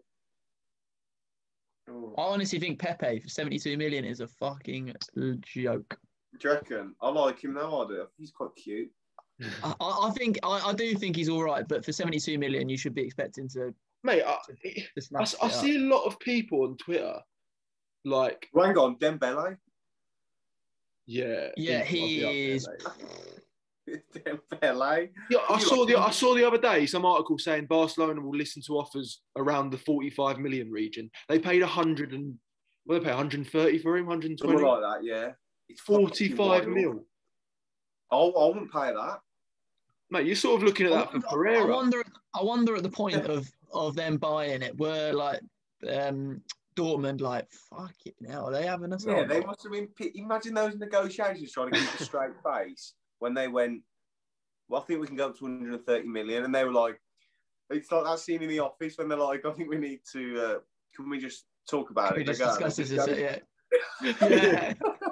I honestly think Pepe for 72 million is a fucking joke. Do you reckon? I like him though, I do. He's quite cute. I do think he's all right, but for 72 million, you should be expecting to... Mate, I see a lot of people on Twitter, like... Hang on, Dembele? Yeah. Yeah, he is... Dembele? Yeah, I saw the other day some article saying Barcelona will listen to offers around the 45 million region. They paid 100 and... What did they pay? 130 for him? 120? Something like that, yeah. It's 45 mil. I wouldn't pay that. Mate, you're sort of looking at that for Pereira. I wonder at the point of them buying it, were like Dortmund like, fuck it now, are they having us? Yeah, they must have been... Imagine those negotiations trying to keep a straight face when they went, well, I think we can go up to 130 million. And they were like, it's like that scene in The Office when they're like, I think we need to, can we just talk about it? Just discuss this, yeah. Yeah.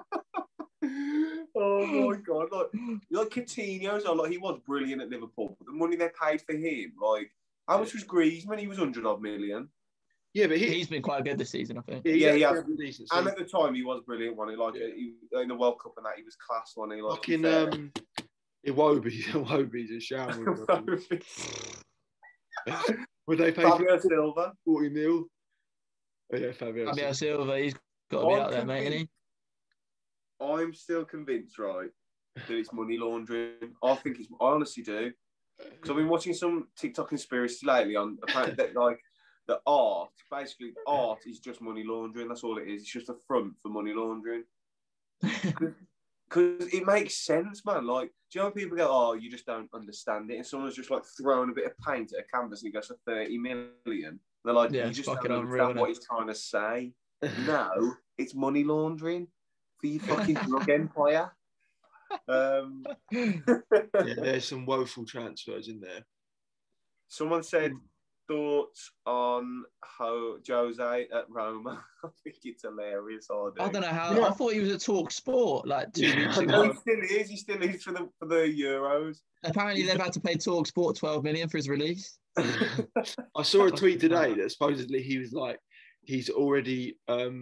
Oh my god! Like Coutinho's, like he was brilliant at Liverpool, but the money they paid for him, like how much was Griezmann? He was 100 million. Yeah, but he's been quite good this season, I think. Yeah, he has. And at the time, he was brilliant. Wasn't he? Like in the World Cup and that, he was class. Wasn't he? Like fucking Iwobi's a sham. Would they pay Fabio Silva 40 mil? Oh, yeah, Fabio Silva, he's got to be out there, mate, isn't he? I'm still convinced, right, that it's money laundering. I honestly do. Because I've been watching some TikTok conspiracy lately on apparently that like the art is just money laundering. That's all it is. It's just a front for money laundering. Because it makes sense, man. Like, do you know when people go, oh, you just don't understand it? And someone's just like throwing a bit of paint at a canvas and it goes for 30 million. They're like, you just don't understand what he's trying to say. No, it's money laundering for your fucking drug empire. Yeah, there's some woeful transfers in there. Someone said thoughts on Jose at Roma. I think it's hilarious. I don't know how. Yeah. I thought he was at Talk Sport like 2 weeks ago. No, he still is for the Euros. Apparently, they've had to pay Talk Sport 12 million for his release. I saw a tweet today that supposedly he was like, he's already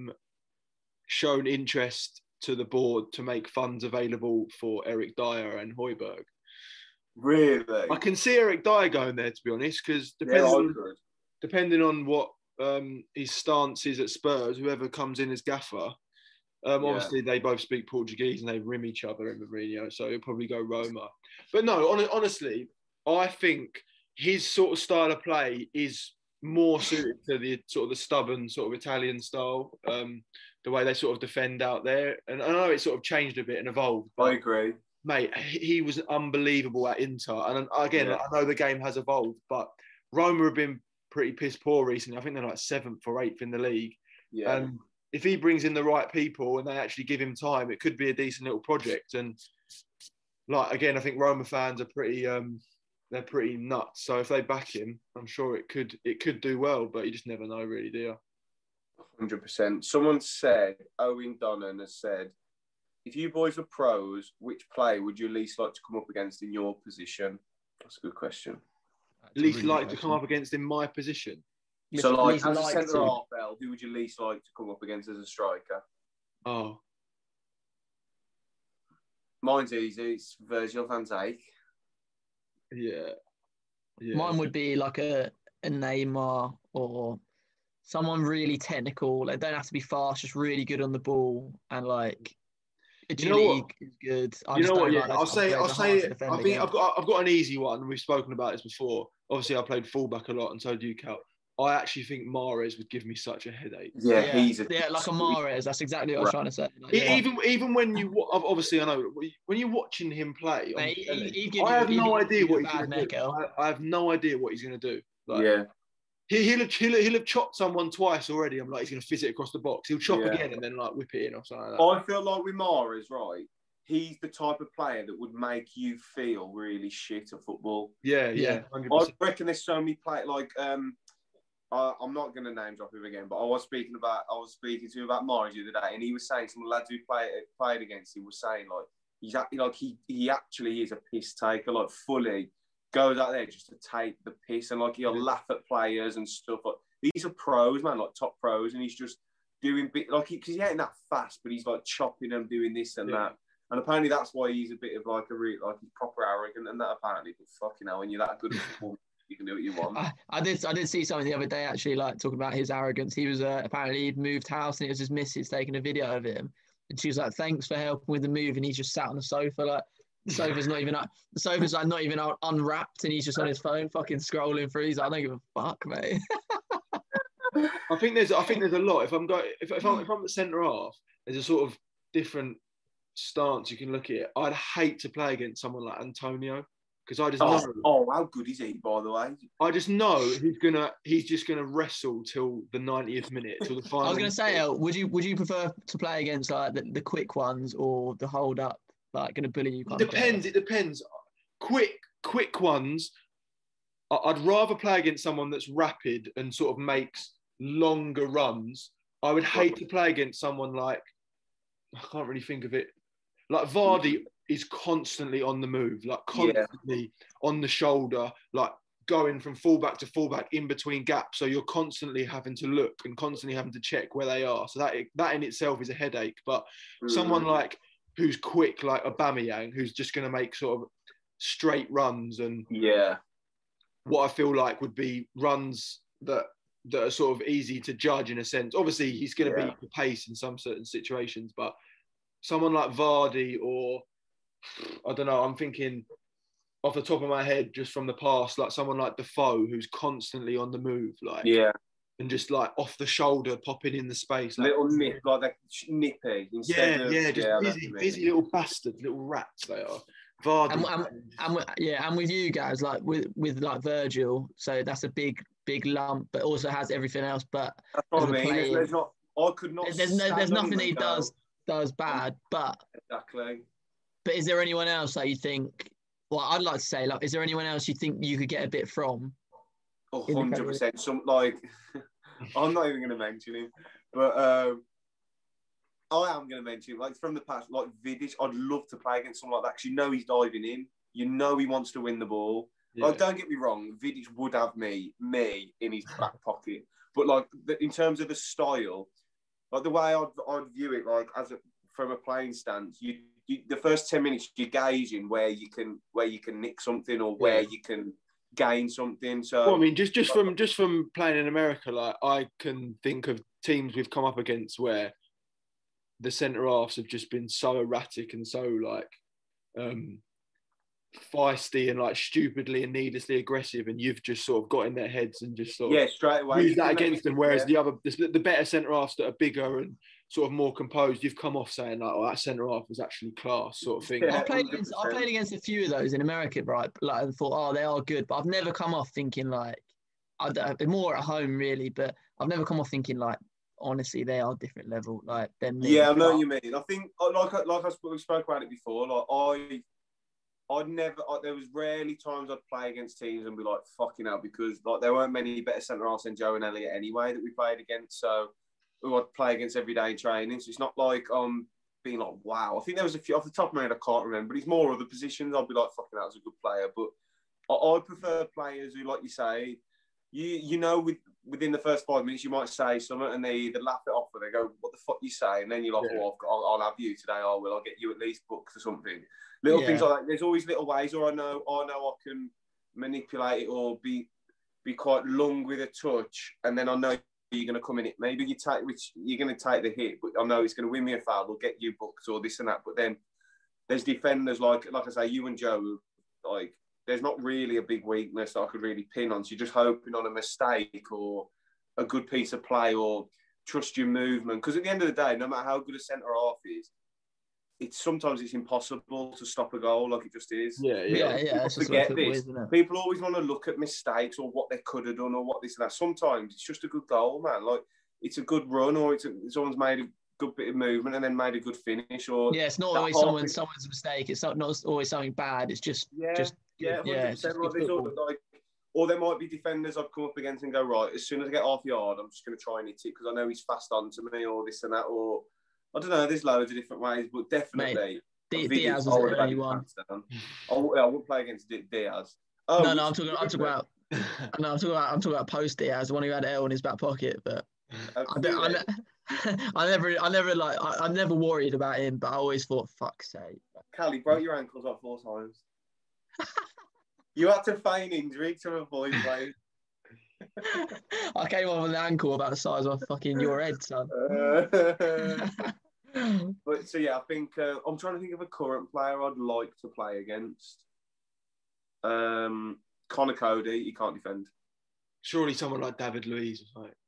shown interest to the board to make funds available for Eric Dyer and Højbjerg. Really? I can see Eric Dyer going there, to be honest, because depending on what his stance is at Spurs, whoever comes in as gaffer, obviously they both speak Portuguese and they rim each other in Mourinho, so he'll probably go Roma. But no, honestly, I think his sort of style of play is more suited to the sort of the stubborn sort of Italian style, the way they sort of defend out there. And I know it sort of changed a bit and evolved. I agree. Mate, he was unbelievable at Inter. And again, I know the game has evolved, but Roma have been pretty piss poor recently. I think they're like 7th or 8th in the league. Yeah. And if he brings in the right people and they actually give him time, it could be a decent little project. And like, again, I think Roma fans are pretty... they're pretty nuts. So if they back him, I'm sure it could do well, but you just never know, really, do you? 100%. Someone said, Owen Donnan has said, if you boys were pros, which player would you least like to come up against in your position? That's a good question. Least like to come up against in my position? So, like, as a centre-half, who would you least like to come up against as a striker? Oh. Mine's easy. It's Virgil van Dijk. Yeah. Mine would be like a a Neymar or someone really technical. They don't have to be fast, just really good on the ball and like agility is good. I You just know what? don't Yeah, like I'll those type of say. players. They're hard to defend I think against. I've got an easy one. We've spoken about this before. Obviously, I played fullback a lot, and so do you, Cal. I actually think Mahrez would give me such a headache. Yeah, he's like a Mahrez. That's exactly what I was trying to say. Like, yeah. Even when you obviously I know when you're watching him play, Mate, I have no idea what he's going going to do. I have no idea what he's going to do. Like, yeah. He'll have chopped someone twice already. I'm like, he's going to fizz it across the box. He'll chop again and then like whip it in or something like that. I feel like with Mahrez, right, he's the type of player that would make you feel really shit at football. Yeah. 100%. I reckon there's so many players like I'm not going to name drop him again, but I was speaking to him about Mahrez the other day, and he was saying some lads who played against him was saying like he actually is a piss taker, like fully goes out there just to take the piss, and like he'll laugh at players and stuff. Like these are pros, man, like top pros, and he's just doing because he ain't that fast, but he's like chopping them, doing this and that. And apparently that's why he's a bit of like he's proper arrogant and that apparently. But fucking hell, when you're that good at football, you can do what you want. I did see something the other day actually, like talking about his arrogance. He was apparently he'd moved house and it was his missus taking a video of him, and she was like, "Thanks for helping with the move," and he's just sat on the sofa like. The sofa's not even the sofa's like not even unwrapped, and he's just on his phone, fucking scrolling through. He's like, "I don't give a fuck, mate." I think there's a lot. If I'm the centre half, there's a sort of different stance you can look at it. I'd hate to play against someone like Antonio because I just know. Oh, how good is he, by the way? I just know he's just gonna wrestle till the 90th minute, till the final. I was gonna say, would you prefer to play against like the quick ones or the hold up? Like going to bully you? It depends. Quick ones. I'd rather play against someone that's rapid and sort of makes longer runs. I would hate to play against someone like, I can't really think of it. Like Vardy is constantly on the move, like constantly on the shoulder, like going from fullback to fullback in between gaps. So you're constantly having to look and constantly having to check where they are. So that in itself is a headache. But someone like who's quick, like Aubameyang, who's just going to make sort of straight runs and what I feel like would be runs that are sort of easy to judge in a sense. Obviously, he's going to beat the pace in some certain situations, but someone like Vardy or, I don't know, I'm thinking off the top of my head, just from the past, like someone like Defoe, who's constantly on the move, like and just like off the shoulder, popping in the space. Like, little nip, like that nippy. Busy little bastards, little rats they are. Vardy. And with you guys, like with like Virgil, so that's a big lump, but also has everything else. But that's what I mean. There's nothing he does bad, but exactly. But is there anyone else that you think? Well, I'd like to say, like, is there anyone else you think you could get a bit from? 100%. Some like, I'm not even going to mention him, but I am going to mention him. Like from the past, like Vidic, I'd love to play against someone like that because you know he's diving in. You know he wants to win the ball. Yeah. Like, don't get me wrong, Vidic would have me in his back pocket. But like in terms of the style, like the way I'd view it, like from a playing stance, you the first 10 minutes you're gauging where you can nick something or where you can gain something. So well, I mean, just from playing in America, like I can think of teams we've come up against where the centre halves have just been so erratic and so like feisty and like stupidly and needlessly aggressive, and you've just sort of got in their heads and just sort of straight away use that against them. Whereas the better centre halves that are bigger and sort of more composed, you've come off saying like, "Oh, that centre half was actually class," sort of thing. I played against a few of those in America, right? Like I thought, oh, they are good, but I've never come off thinking like, more at home really, but I've never come off thinking like, honestly, they are different level. Like them. Yeah, I know what you mean. I think we spoke about it before. Like I'd never. There was rarely times I'd play against teams and be like, "Fucking hell," because like there weren't many better centre halves than Joe and Elliott anyway that we played against. So who I'd play against every day in training. So it's not like being like, "Wow." I think there was a few off the top of my head I can't remember. But it's more other positions. I'd be like, "Fucking hell, that's a good player." But I prefer players who, like you say, you know, within the first 5 minutes you might say something and they either laugh it off or they go, "What the fuck you say?" And then you're like, "Oh, I'll have you today. Oh, well, I'll get you at least books or something." Little things like that. There's always little ways, or I know I can manipulate it or be be quite long with a touch, and then I know you're going to come in it. Maybe you're going to take the hit, but I know it's going to win me a foul or get you booked or this and that. But then there's defenders like I say, you and Joe, like there's not really a big weakness that I could really pin on. So you're just hoping on a mistake or a good piece of play or trust your movement. Because at the end of the day, no matter how good a centre half is, sometimes it's impossible to stop a goal like it just is. Yeah. People forget this. People always want to look at mistakes or what they could have done or what this and that. Sometimes it's just a good goal, man. Like it's a good run or someone's made a good bit of movement and then made a good finish. Or it's not always someone's mistake. It's not always something bad. It's just 100%. Or there might be defenders I've come up against and go, right, as soon as I get half yard, I'm just going to try and hit it because I know he's fast on to me or this and that or. I don't know. There's loads of different ways, but definitely Diaz was the only one. I wouldn't play against Diaz. Oh, no, I'm talking about post Diaz, the one who had L in his back pocket. But I never worried about him, but I always thought, fuck's sake. Callie broke your ankles like 4 times. You had to feign injury to avoid playing. I came off an ankle about the size of fucking your head, son. But so yeah, I think I'm trying to think of a current player I'd like to play against. Connor Cody, he can't defend. Surely someone like David Luiz or something.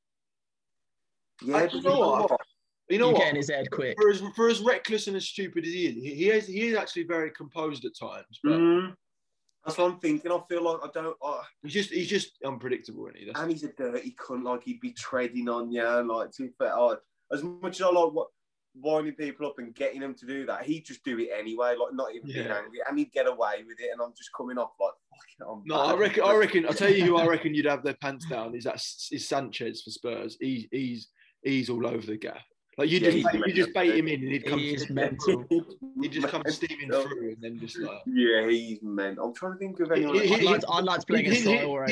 Yeah, you know what? You're getting his head quick. For as reckless and as stupid as he is, he is actually very composed at times. But that's what I'm thinking. I feel like he's just unpredictable, isn't he? And he's a dirty cunt. Like he'd be treading on you. And like to be fair, as much as I like winding people up and getting them to do that, he'd just do it anyway. Like not even being angry, and he'd get away with it. And I'm just coming off like fucking. No, I reckon. I'll tell you who I reckon you'd have their pants down. Is Sanchez for Spurs. He's all over the gap. Like you just bait him in and he'd come. He's mental. He'd just come steaming through and then just like. Yeah, he's mental. I'm trying to think of anyone. I'd like to play against Kyle.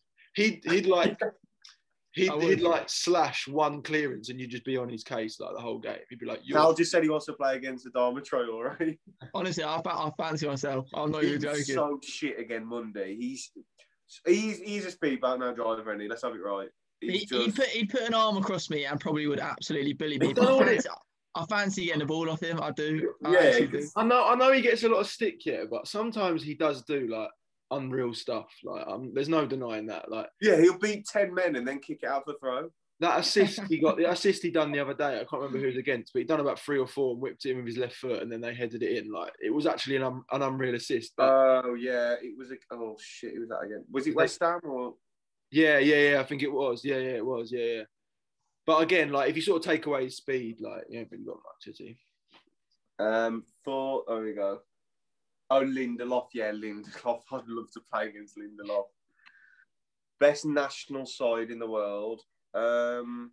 He'd like slash one clearance and you'd just be on his case like the whole game. He'd be like, Cal just said he wants to play against Adama Traore, right? Honestly, I fancy myself. I'm not even joking. He's so shit again Monday. He's a speedboat now driver, and let's have it right. He'd put an arm across me and probably would absolutely bully me. I fancy getting the ball off him. I do. I know he gets a lot of stick here, but sometimes he does do like unreal stuff. Like there's no denying that. Like he'll beat 10 men and then kick it out for throw. That assist he done the other day, I can't remember who it was against, but he done about 3 or 4 and whipped it in with his left foot and then they headed it in. Like it was actually an unreal assist. But... Oh yeah, it was. Oh shit, it was that again. Was it West Ham or? Yeah. I think it was. Yeah, it was. Yeah. But again, like if you sort of take away his speed, like he ain't really got much, has he? There we go. Oh, Lindelof. Yeah, Lindelof. I'd love to play against Lindelof. Best national side in the world. You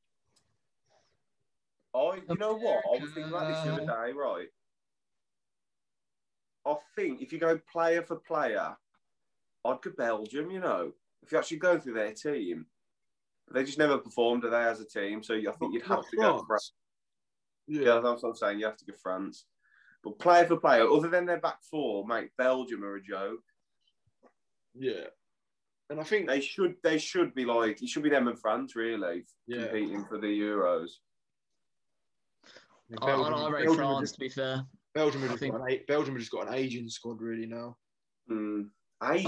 know what? I was thinking about this the other day, right? I think if you go player for player, I'd go Belgium, you know. If you actually go through their team, they just never performed, do they, as a team? So I think you'd have to go France. Yeah, that's what I'm saying. You have to go France. But player for player, other than their back four, mate, Belgium are a joke. Yeah. And I think they should be like, it should be them and France, really, competing for the Euros. I rate France, to be fair. Belgium have just got an Asian squad, really, now. Asian? I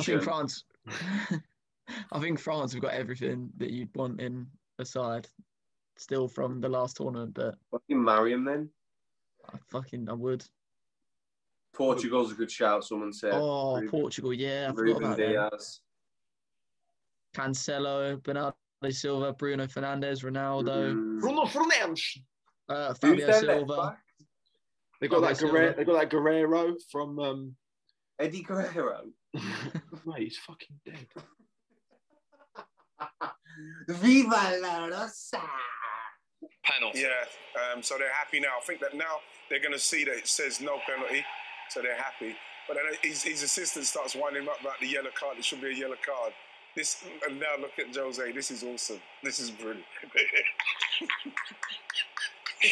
think France have got everything that you'd want in a side, still from the last tournament. But fucking marry him then. I would. Portugal's a good shout. Someone said. Oh, Portugal, yeah. I forgot about Diaz. Cancelo, Bernardo Silva, Bruno Fernandes, Ronaldo. Bruno Fernandes. Fabio Silva. They got that Guerrero from Eddie Guerrero. Mate, he's fucking dead. Viva la Rosa! Penalty. Yeah, so they're happy now. I think that now they're going to see that it says no penalty, so they're happy. But then his assistant starts winding him up about the yellow card. It should be a yellow card. And now look at Jose. This is awesome. This is brilliant.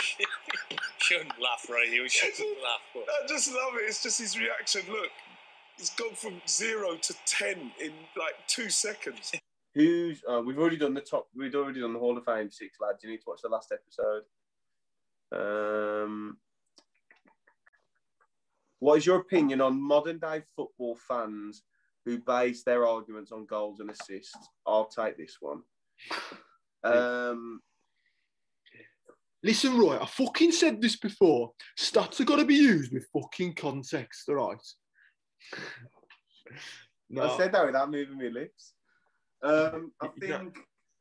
Shouldn't laugh, right? You shouldn't laugh. But... I just love it. It's just his reaction. Look. He's gone from 0 to 10 in like 2 seconds. We've already done the Hall of Fame 6, lads. You need to watch the last episode. What is your opinion on modern day football fans who base their arguments on goals and assists? I'll take this one. Listen, Roy, I fucking said this before. Stats have got to be used with fucking context, all right? No. I said that without moving my lips. I think,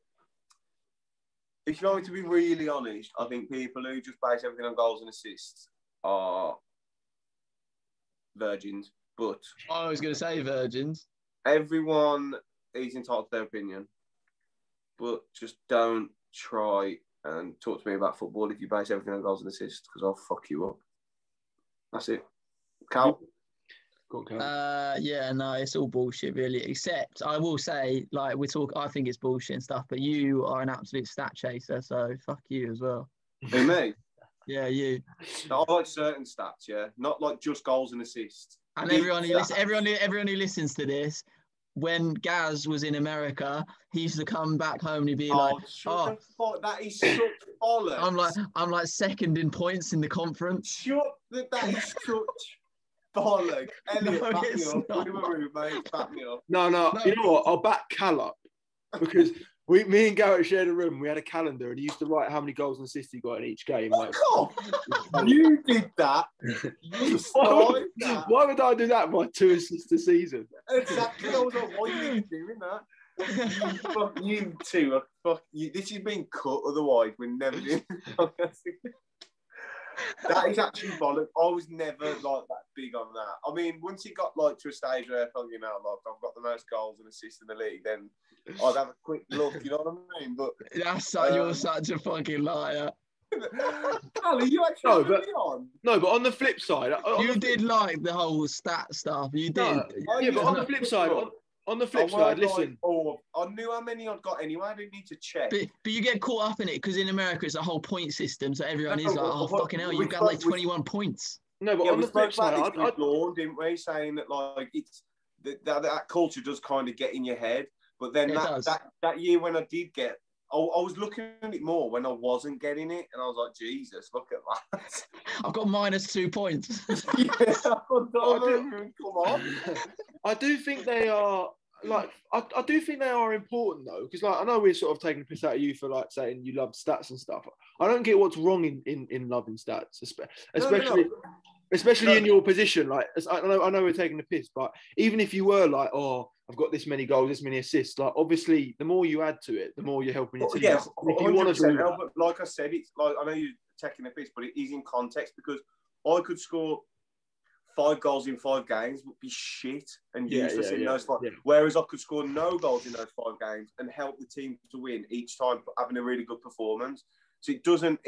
if you want me to be really honest, I think people who just base everything on goals and assists are virgins. But I was going to say virgins. Everyone is entitled to their opinion. But just don't try and talk to me about football if you base everything on goals and assists, because I'll fuck you up. That's it. Cal? Go on, Cal. Yeah, no, it's all bullshit, really. Except I will say, like, I think it's bullshit and stuff, but you are an absolute stat chaser, so fuck you as well. Who, me? Yeah, you. I like certain stats, yeah, not like just goals and assists. And everyone who listens to this, when Gaz was in America, he used to come back home and he'd be like, that is such bollocks. I'm like second in points in the conference. That is such bollocks. Elliot, No, back me it's up. not. Mate, back me up. No, you know what? I'll back Cal up because me and Garrett shared a room. We had a calendar and he used to write how many goals and assists he got in each game. Like, you did that. You started that. Why would I do that by 2 assists a season? Exactly. I was like, why are you doing that? You two are this is being cut, otherwise we're never doing that is actually bollocks. I was never like that big on that. I mean, once it got like to a stage where like, I've got the most goals and assists in the league, then I'd have a quick look, you know what I mean? But you're such a fucking liar. Ali, you actually on? No, but on the flip side, you did like the whole stat stuff. You did. Yeah, but on the flip side, listen. I knew how many I'd got anyway. I didn't need to check. But you get caught up in it because in America it's a whole point system, so everyone is like, oh fucking hell, you got like 21 points. No, but on the flip side, didn't we? Saying that like it's that culture does kind of get in your head. But then that year when I did get, I was looking at it more when I wasn't getting it, and I was like, Jesus, look at that. I've got -2 points. Come on. I do think they are I do think they are important though, because like I know we're sort of taking a piss out of you for like saying you love stats and stuff. I don't get what's wrong in loving stats, especially in your position. Like I know we're taking the piss, but even if you were like, oh, I've got this many goals, this many assists, like obviously the more you add to it, the more you're helping your team. Yeah, if you want to do that, but like I said, it's like I know you're taking the piss, but it is in context because I could score 5 goals in 5 games would be shit and useless in those 5. Yeah. Whereas I could score no goals in those 5 games and help the team to win each time, having a really good performance. So it doesn't.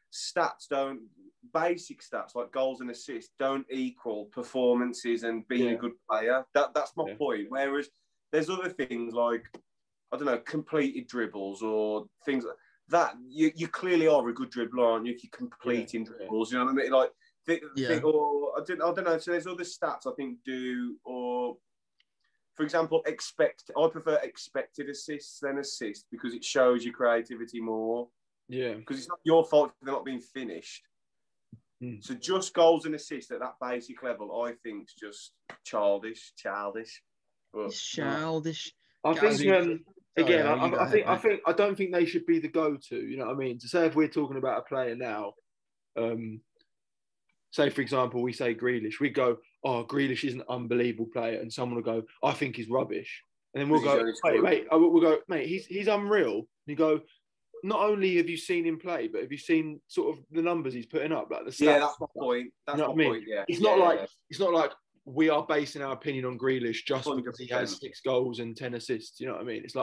Basic stats like goals and assists don't equal performances and being a good player. That's my point. Whereas there's other things like, I don't know, completed dribbles or things like that. You clearly are a good dribbler, aren't you? If you're completing dribbles, you know what I mean? Like. Or I don't know. So there's other stats I think or for example, I prefer expected assists than assists because it shows your creativity more. Yeah. Because it's not your fault if they're not being finished. So just goals and assists at that basic level, I think, is just childish. But, childish. I think I don't think they should be the go-to. You know what I mean? To say if we're talking about a player now. Say, for example, we say Grealish. We go, oh, Grealish is an unbelievable player. And someone will go, I think he's rubbish. And then we'll go, mate, he's unreal. And you go, not only have you seen him play, but have you seen sort of the numbers he's putting up? Like the stats. Yeah, that's my point. That's my point, yeah. It's not like we are basing our opinion on Grealish just 100%. Because he has 6 goals and 10 assists. You know what I mean? It's like,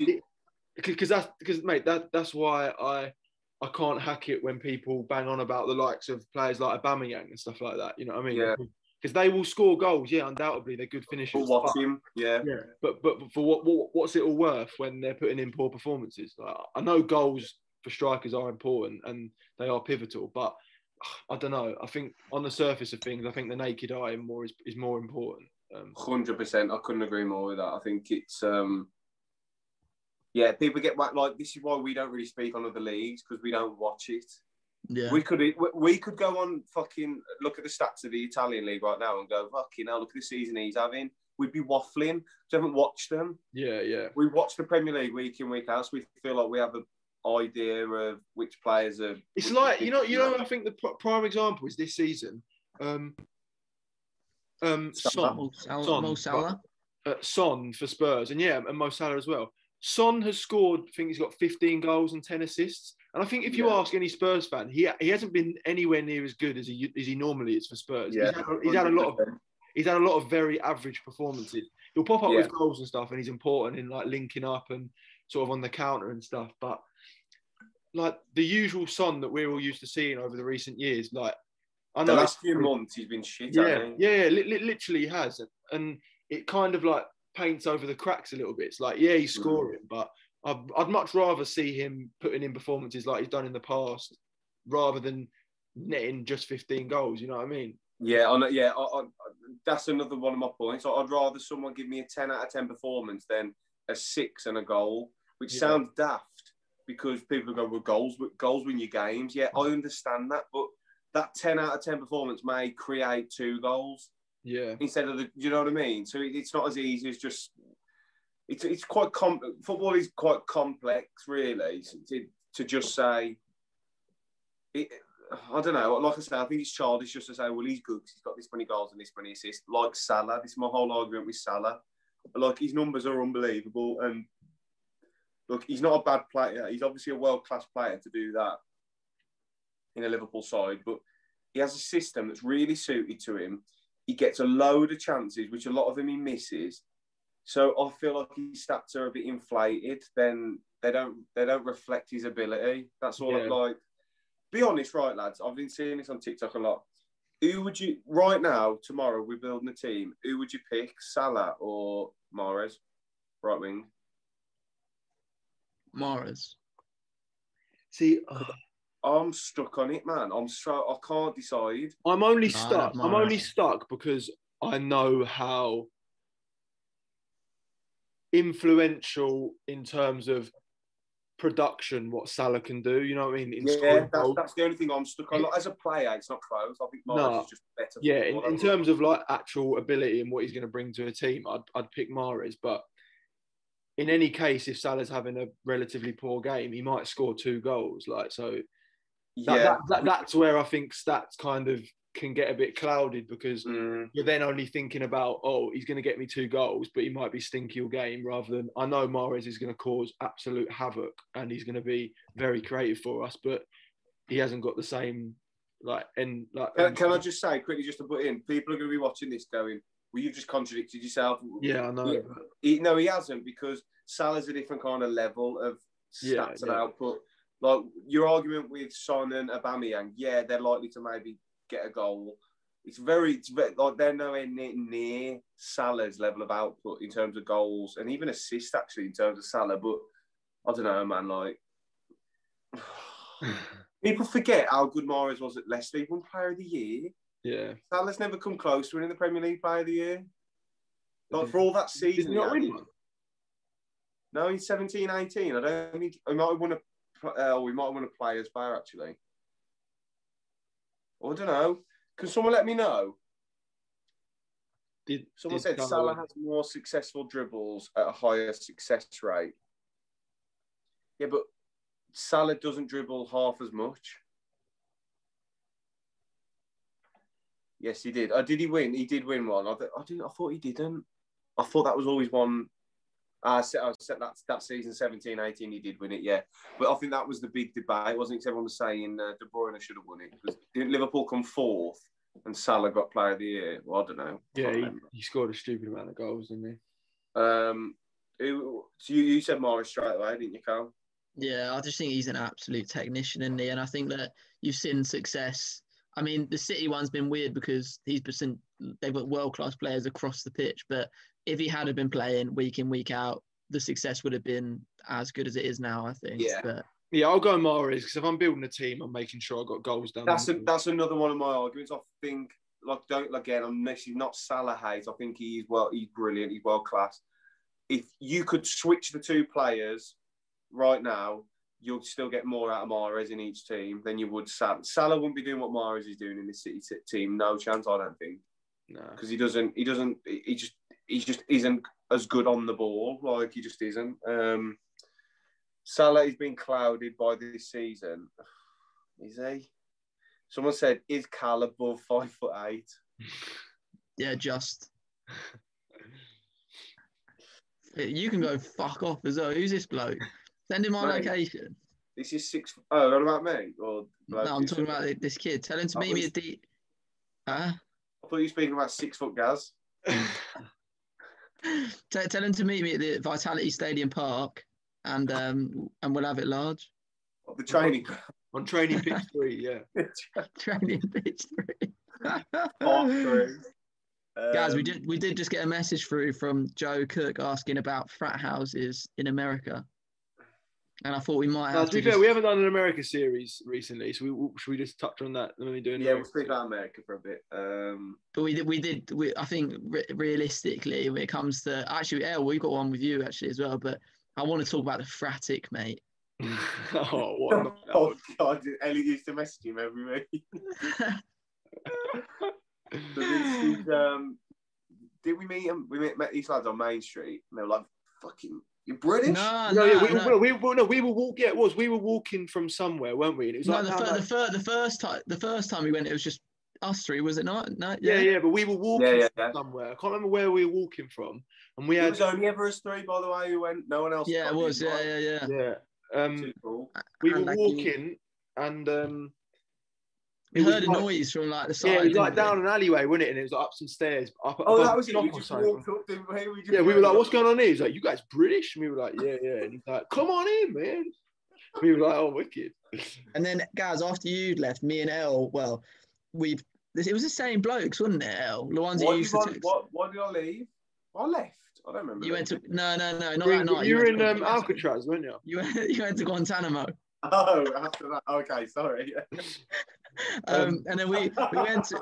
that's why I can't hack it when people bang on about the likes of players like Aubameyang and stuff like that. You know what I mean? Yeah. Because they will score goals. Yeah, undoubtedly they're good finishers. We'll watch him. Yeah. But for what's it all worth when they're putting in poor performances? Like, I know goals for strikers are important and they are pivotal, but I don't know. I think on the surface of things, I think the naked eye is more important. 100%. I couldn't agree more with that. I think it's people get like this is why we don't really speak on other leagues because we don't watch it. Yeah. We could go on fucking look at the stats of the Italian league right now and go fucking hell, look at the season he's having. We'd be waffling. We haven't watched them. Yeah. We watch the Premier League week in, week out, so we feel like we have an idea of which players are. It's like you know. I think the prime example is this season. Son. Mo Salah. Son for Spurs, and Mo Salah as well. Son has scored. I think he's got 15 goals and 10 assists. And I think if you ask any Spurs fan, he hasn't been anywhere near as good as he normally is for Spurs. Yeah, he's had a lot of very average performances. He'll pop up with goals and stuff, and he's important in like linking up and sort of on the counter and stuff. But like the usual Son that we're all used to seeing over the recent years, like I know the last few months he's been shit. Literally has, and it kind of like paints over the cracks a little bit. It's like he's scoring, but I'd much rather see him putting in performances like he's done in the past, rather than netting just 15 goals. You know what I mean? Yeah, I that's another one of my points. I'd rather someone give me a 10 out of 10 performance than a 6 and a goal, which sounds daft because people go, well, goals win your games. Yeah, I understand that, but that 10 out of 10 performance may create 2 goals. Yeah. Instead of you know what I mean? So it's not as easy as just. It's quite football is quite complex, really, to just say. I don't know. Like I said, I think it's childish just to say, well, he's good because he's got this many goals and this many assists. Like Salah, this is my whole argument with Salah. Like his numbers are unbelievable, and look, he's not a bad player. He's obviously a world-class player to do that in a Liverpool side, but he has a system that's really suited to him. He gets a load of chances, which a lot of them he misses. So I feel like his stats are a bit inflated. Then they don't reflect his ability. That's all. Like, be honest, right, lads? I've been seeing this on TikTok a lot. Who would you right now? Tomorrow we're building a team. Who would you pick, Salah or Mahrez, right wing? Mahrez. See, I'm stuck on it, man. I can't decide. I'm only stuck because I know how influential in terms of production what Salah can do. You know what I mean? That's the only thing I'm stuck on. Like, as a player, it's not close. I think Mahrez is just better. Yeah, in terms of like actual ability and what he's going to bring to a team, I'd pick Mahrez. But in any case, if Salah's having a relatively poor game, he might score 2 goals. Like so. That's where I think stats kind of can get a bit clouded because you're then only thinking about, he's going to get me 2 goals, but he might be stinky all game, rather than I know Mahrez is going to cause absolute havoc and he's going to be very creative for us, but he hasn't got the same Can I just say quickly, just to put in, people are going to be watching this going, well, you've just contradicted yourself. Yeah, I know. No, he hasn't, because Salah's a different kind of level of stats and output. Like your argument with Son and Aubameyang, they're likely to maybe get a goal. It's very like they're nowhere near Salah's level of output in terms of goals and even assists actually in terms of Salah. But I don't know, man. Like people forget how good Mahrez was at Leicester. He won Player of the Year. Yeah, Salah's never come close to winning the Premier League Player of the Year. Like for all that season, he not win one? No, in 17-18. I don't think he might have won we might have won a Players' Player actually. I don't know. Can someone let me know? Someone said Salah has more successful dribbles at a higher success rate. Yeah, but Salah doesn't dribble half as much. Yes, he did. Did he win? He did win one. I thought he didn't. I thought that was always one. I said that season 17-18 he did win it, yeah. But I think that was the big debate, wasn't it? Because everyone was saying De Bruyne should have won it. Didn't Liverpool come 4th and Salah got Player of the Year? Well, I don't know. Yeah, he scored a stupid amount of goals, didn't he? So you said Mahrez straight away, didn't you, Carl? Yeah, I just think he's an absolute technician, isn't he? And I think that you've seen success. I mean, the City one's been weird because they've got world-class players across the pitch, but if he had been playing week in, week out, the success would have been as good as it is now, I think. Yeah. But I'll go Mahrez because if I'm building a team, I'm making sure I got goals down. That's another one of my arguments. I think this is not Salah hate. I think he's brilliant. He's world class. If you could switch the two players right now, you'll still get more out of Mahrez in each team than you would Salah. Salah wouldn't be doing what Mahrez is doing in the City team. No chance, I don't think. No, because he just isn't as good on the ball. Like, he just isn't. Salah has been clouded by this season. Is he? Someone said, "Is Cal above 5'8"?" Yeah, just. You can go fuck off as well. Who's this bloke? Send him my location. This is 6. Oh, what about me? Or no, I'm talking about this kid. Tell him to meet me at the. Huh? I thought you were speaking about 6 foot Gaz. Tell him to meet me at the Vitality Stadium Park, and we'll have it large. The training on training pitch 3, yeah. Training pitch 3. Park 3. Guys, we did just get a message through from Joe Cook asking about frat houses in America, and I thought we might have. To be fair, we haven't done an America series recently, so should we just touch on that when we do? Yeah, we'll speak about America for a bit. But we I think realistically, when it comes to actually, we've got one with you actually as well. But I want to talk about the fratic, mate. Oh, what? Oh God! Ellie used to message him every week. So this is, did we meet them? We met these lads on Main Street, and they were like, "Fucking, you're British." We were walking. Yeah, it was. We were walking from somewhere, weren't we? And it was the first time we went, it was just us three, was it not? No. Yeah. But we were walking somewhere. I can't remember where we were walking from, and we had. It was only ever us three, by the way. Who went? No one else. Yeah, it was. Yeah. Cool. We were walking, and we heard a noise from like the side. Yeah, it was like down an alleyway, wasn't it? And it was like up some stairs. That was it. We just walked up, didn't we? We were like, "What's going on here?" He's like, "You guys British?" And we were like, "Yeah." And he's like, "Come on in, man." We were like, "Oh, wicked." And then, guys, after you'd left, me and El, it was the same blokes, wasn't it, El? The ones you used to text. Why did I leave? I left. I don't remember. You went to not that night. You were in Alcatraz, weren't you? You went to Guantanamo. Oh, after that. Okay, sorry. And then we went to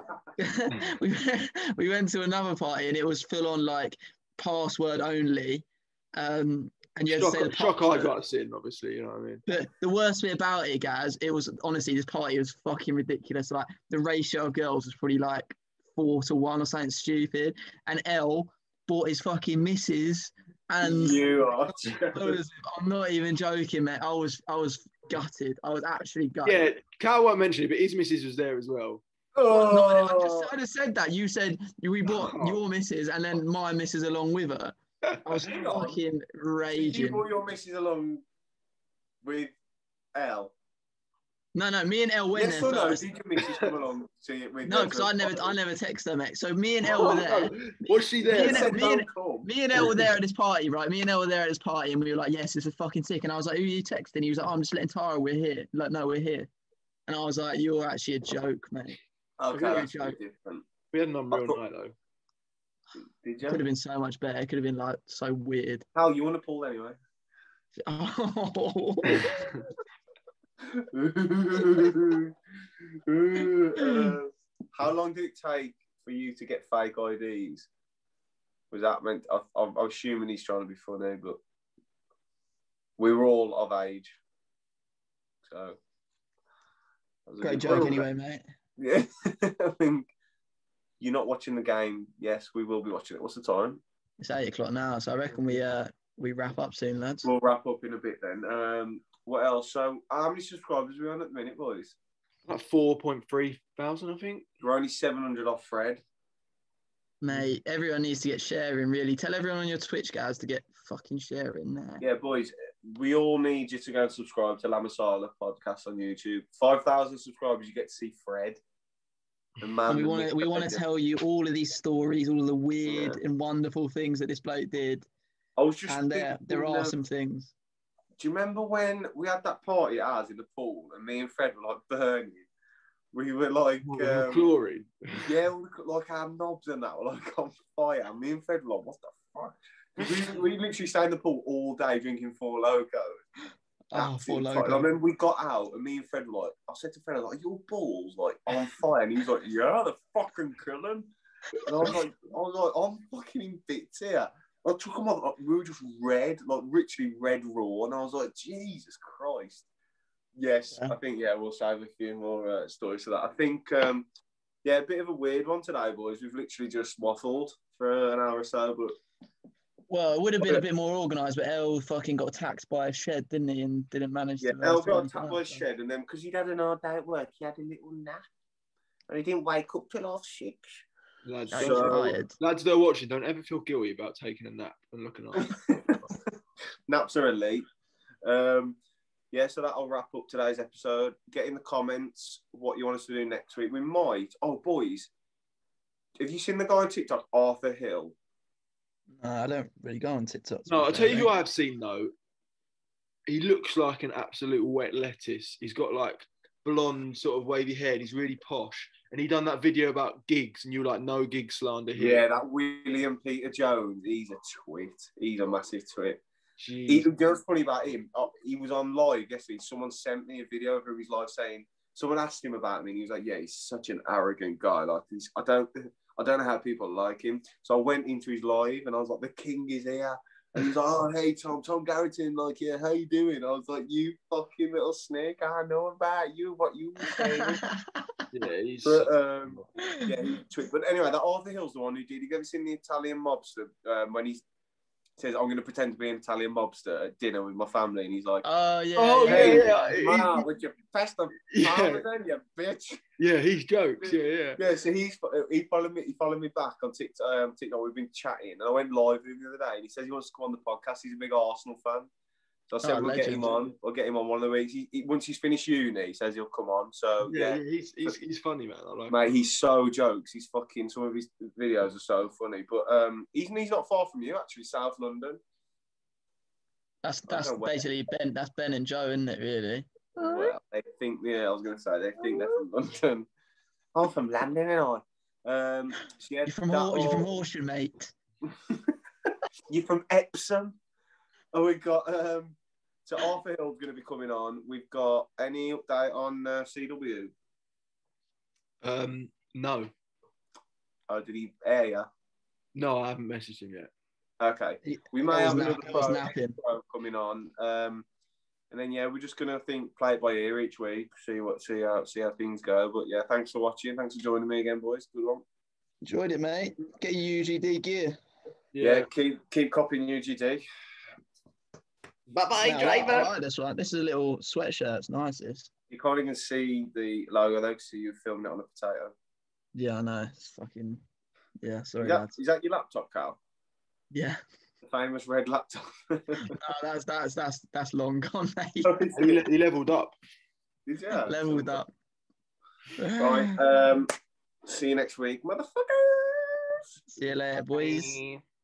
we went to another party, and it was full on like password only. And you had to say the password. I got us in, obviously, you know what I mean. But the worst bit about it, guys, it was honestly, this party was fucking ridiculous. Like, the ratio of girls was probably like 4 to 1 or something stupid. And El bought his fucking missus, and you are. I'm not even joking, mate. I was gutted. I was actually gutted. Yeah, Carl won't mention it, but his missus was there as well. Oh. I just said that. You said we bought your missus and then my missus along with her. I was fucking raging. Did you brought your missus along with Elle? No, me and Elle went there first. Did your missus come along to it with? No, because I never texted her, mate. So me and Elle were there. Was she there? Me and Elle were there at this party, right? Me and Elle were there at this party, and we were like, "Yes, this is fucking sick." And I was like, "Who are you texting?" He was like, "Oh, I'm just letting Tara. We're here." Like, "No, we're here." And I was like, "You're actually a joke, mate." Okay, that's different. We had an unreal night though. Did you? Could have been so much better. It could have been like so weird. How you want to pull anyway? Oh. How long did it take for you to get fake IDs? Was that meant? I'm assuming he's trying to be funny, but we were all of age, so great joke anyway, mate. Yeah, I think you're not watching the game. Yes, we will be watching it. What's the time? It's 8 o'clock now, so I reckon we wrap up soon, lads. We'll wrap up in a bit then. What else? So, how many subscribers are we on at the minute, boys? Like 4.3 thousand, I think. We're only 700 off Fred. Mate, everyone needs to get sharing, really. Tell everyone on your Twitch, guys, to get fucking sharing there. Yeah, boys, we all need you to go and subscribe to La Masala podcast on YouTube. 5,000 subscribers, you get to see Fred. The man. And we want to tell you all of these stories, all of the weird and wonderful things that this bloke did. I was just and there are some things. Do you remember when we had that party at ours in the pool and me and Fred were like burning? We were like chlorine. Yeah, like our knobs and that were like on fire. And me and Fred were like, what the fuck? We literally stayed in the pool all day drinking Four Locos. full I logo. remember we got out and me and Fred were like, I said to Fred, like, are your balls like on fire? And he was like, yeah, they're fucking killing. And I was like, I'm fucking in bits here. I took them off, like, we were just red, like literally red raw. And I was like, Jesus Christ. Yes, I think, we'll save a few more stories to that. I think, a bit of a weird one today, boys. We've literally just waffled for an hour or so, but... Well, it would have been a bit more organised, but El fucking got attacked by a shed, didn't he? And didn't manage to... El got attacked by a shed, and then because he'd had an hard day at work, he had a little nap. And he didn't wake up till 6:30. Lads, tired. Lads that are watching, don't ever feel guilty about taking a nap and looking up. Naps are elite. So that'll wrap up today's episode. Get in the comments what you want us to do next week. We might... Oh, boys. Have you seen the guy on TikTok, Arthur Hill? No, I don't really go on TikTok. No, I'll tell you who I've seen, though. He looks like an absolute wet lettuce. He's got, like, blonde, sort of wavy hair, and he's really posh. And he done that video about gigs, and you were like, no gig slander here. Yeah, that William Peter Jones. He's a twit. He's a massive twit. Jeez. You know what's funny about him? He was on live yesterday. Someone sent me a video of his live saying, someone asked him about me, and he was like, yeah, he's such an arrogant guy. Like, I don't know how people like him. So I went into his live, and I was like, the king is here. And he was like, oh, hey, Tom Garrington, like, yeah, how you doing? I was like, you fucking little snake, I know about you, what you were saying. Yeah, he's... But, he's a twit. But anyway, that Arthur Hill's the one who did. You ever seen the Italian mobster when he says, I'm going to pretend to be an Italian mobster at dinner with my family, and he's like, with your pasta parmesan, you bitch. Yeah, he's jokes. Yeah. Yeah, so he followed me back on TikTok. We've been chatting, and I went live with him the other day, and he says he wants to come on the podcast. He's a big Arsenal fan. So I said we'll get him on. We'll get him on one of the weeks. Once he's finished uni, he says he'll come on. So he's funny, man. I like mate, he's so jokes. He's fucking, some of his videos are so funny. But he's not far from you, actually, South London. That's basically Ben. That's Ben and Joe, isn't it? Really? Well, they think. Yeah, I was going to say they think they're from London. I'm from London, and I. You're from Horsham, mate. You're from Epsom. Oh, we got so Arthur Hill's going to be coming on. We've got any update on CW? No. Oh, did he air ya? No, I haven't messaged him yet. Okay, we may have another pro coming on, and then we're just going to play it by ear each week, see how things go. But yeah, thanks for watching. Thanks for joining me again, boys. Good one. Enjoyed it, mate. Get your UGD gear. Yeah, keep copying UGD. Bye-bye, driver. I like this one. This is a little sweatshirt. It's nice, this. You can't even see the logo, though, because you're filming it on a potato. Yeah, I know. It's fucking... Yeah, sorry, lads. Is that your laptop, Carl? Yeah. The famous red laptop. No, that's long gone, mate. He levelled up. Yeah. Levelled up. Right. See you next week, motherfuckers. See you later, boys.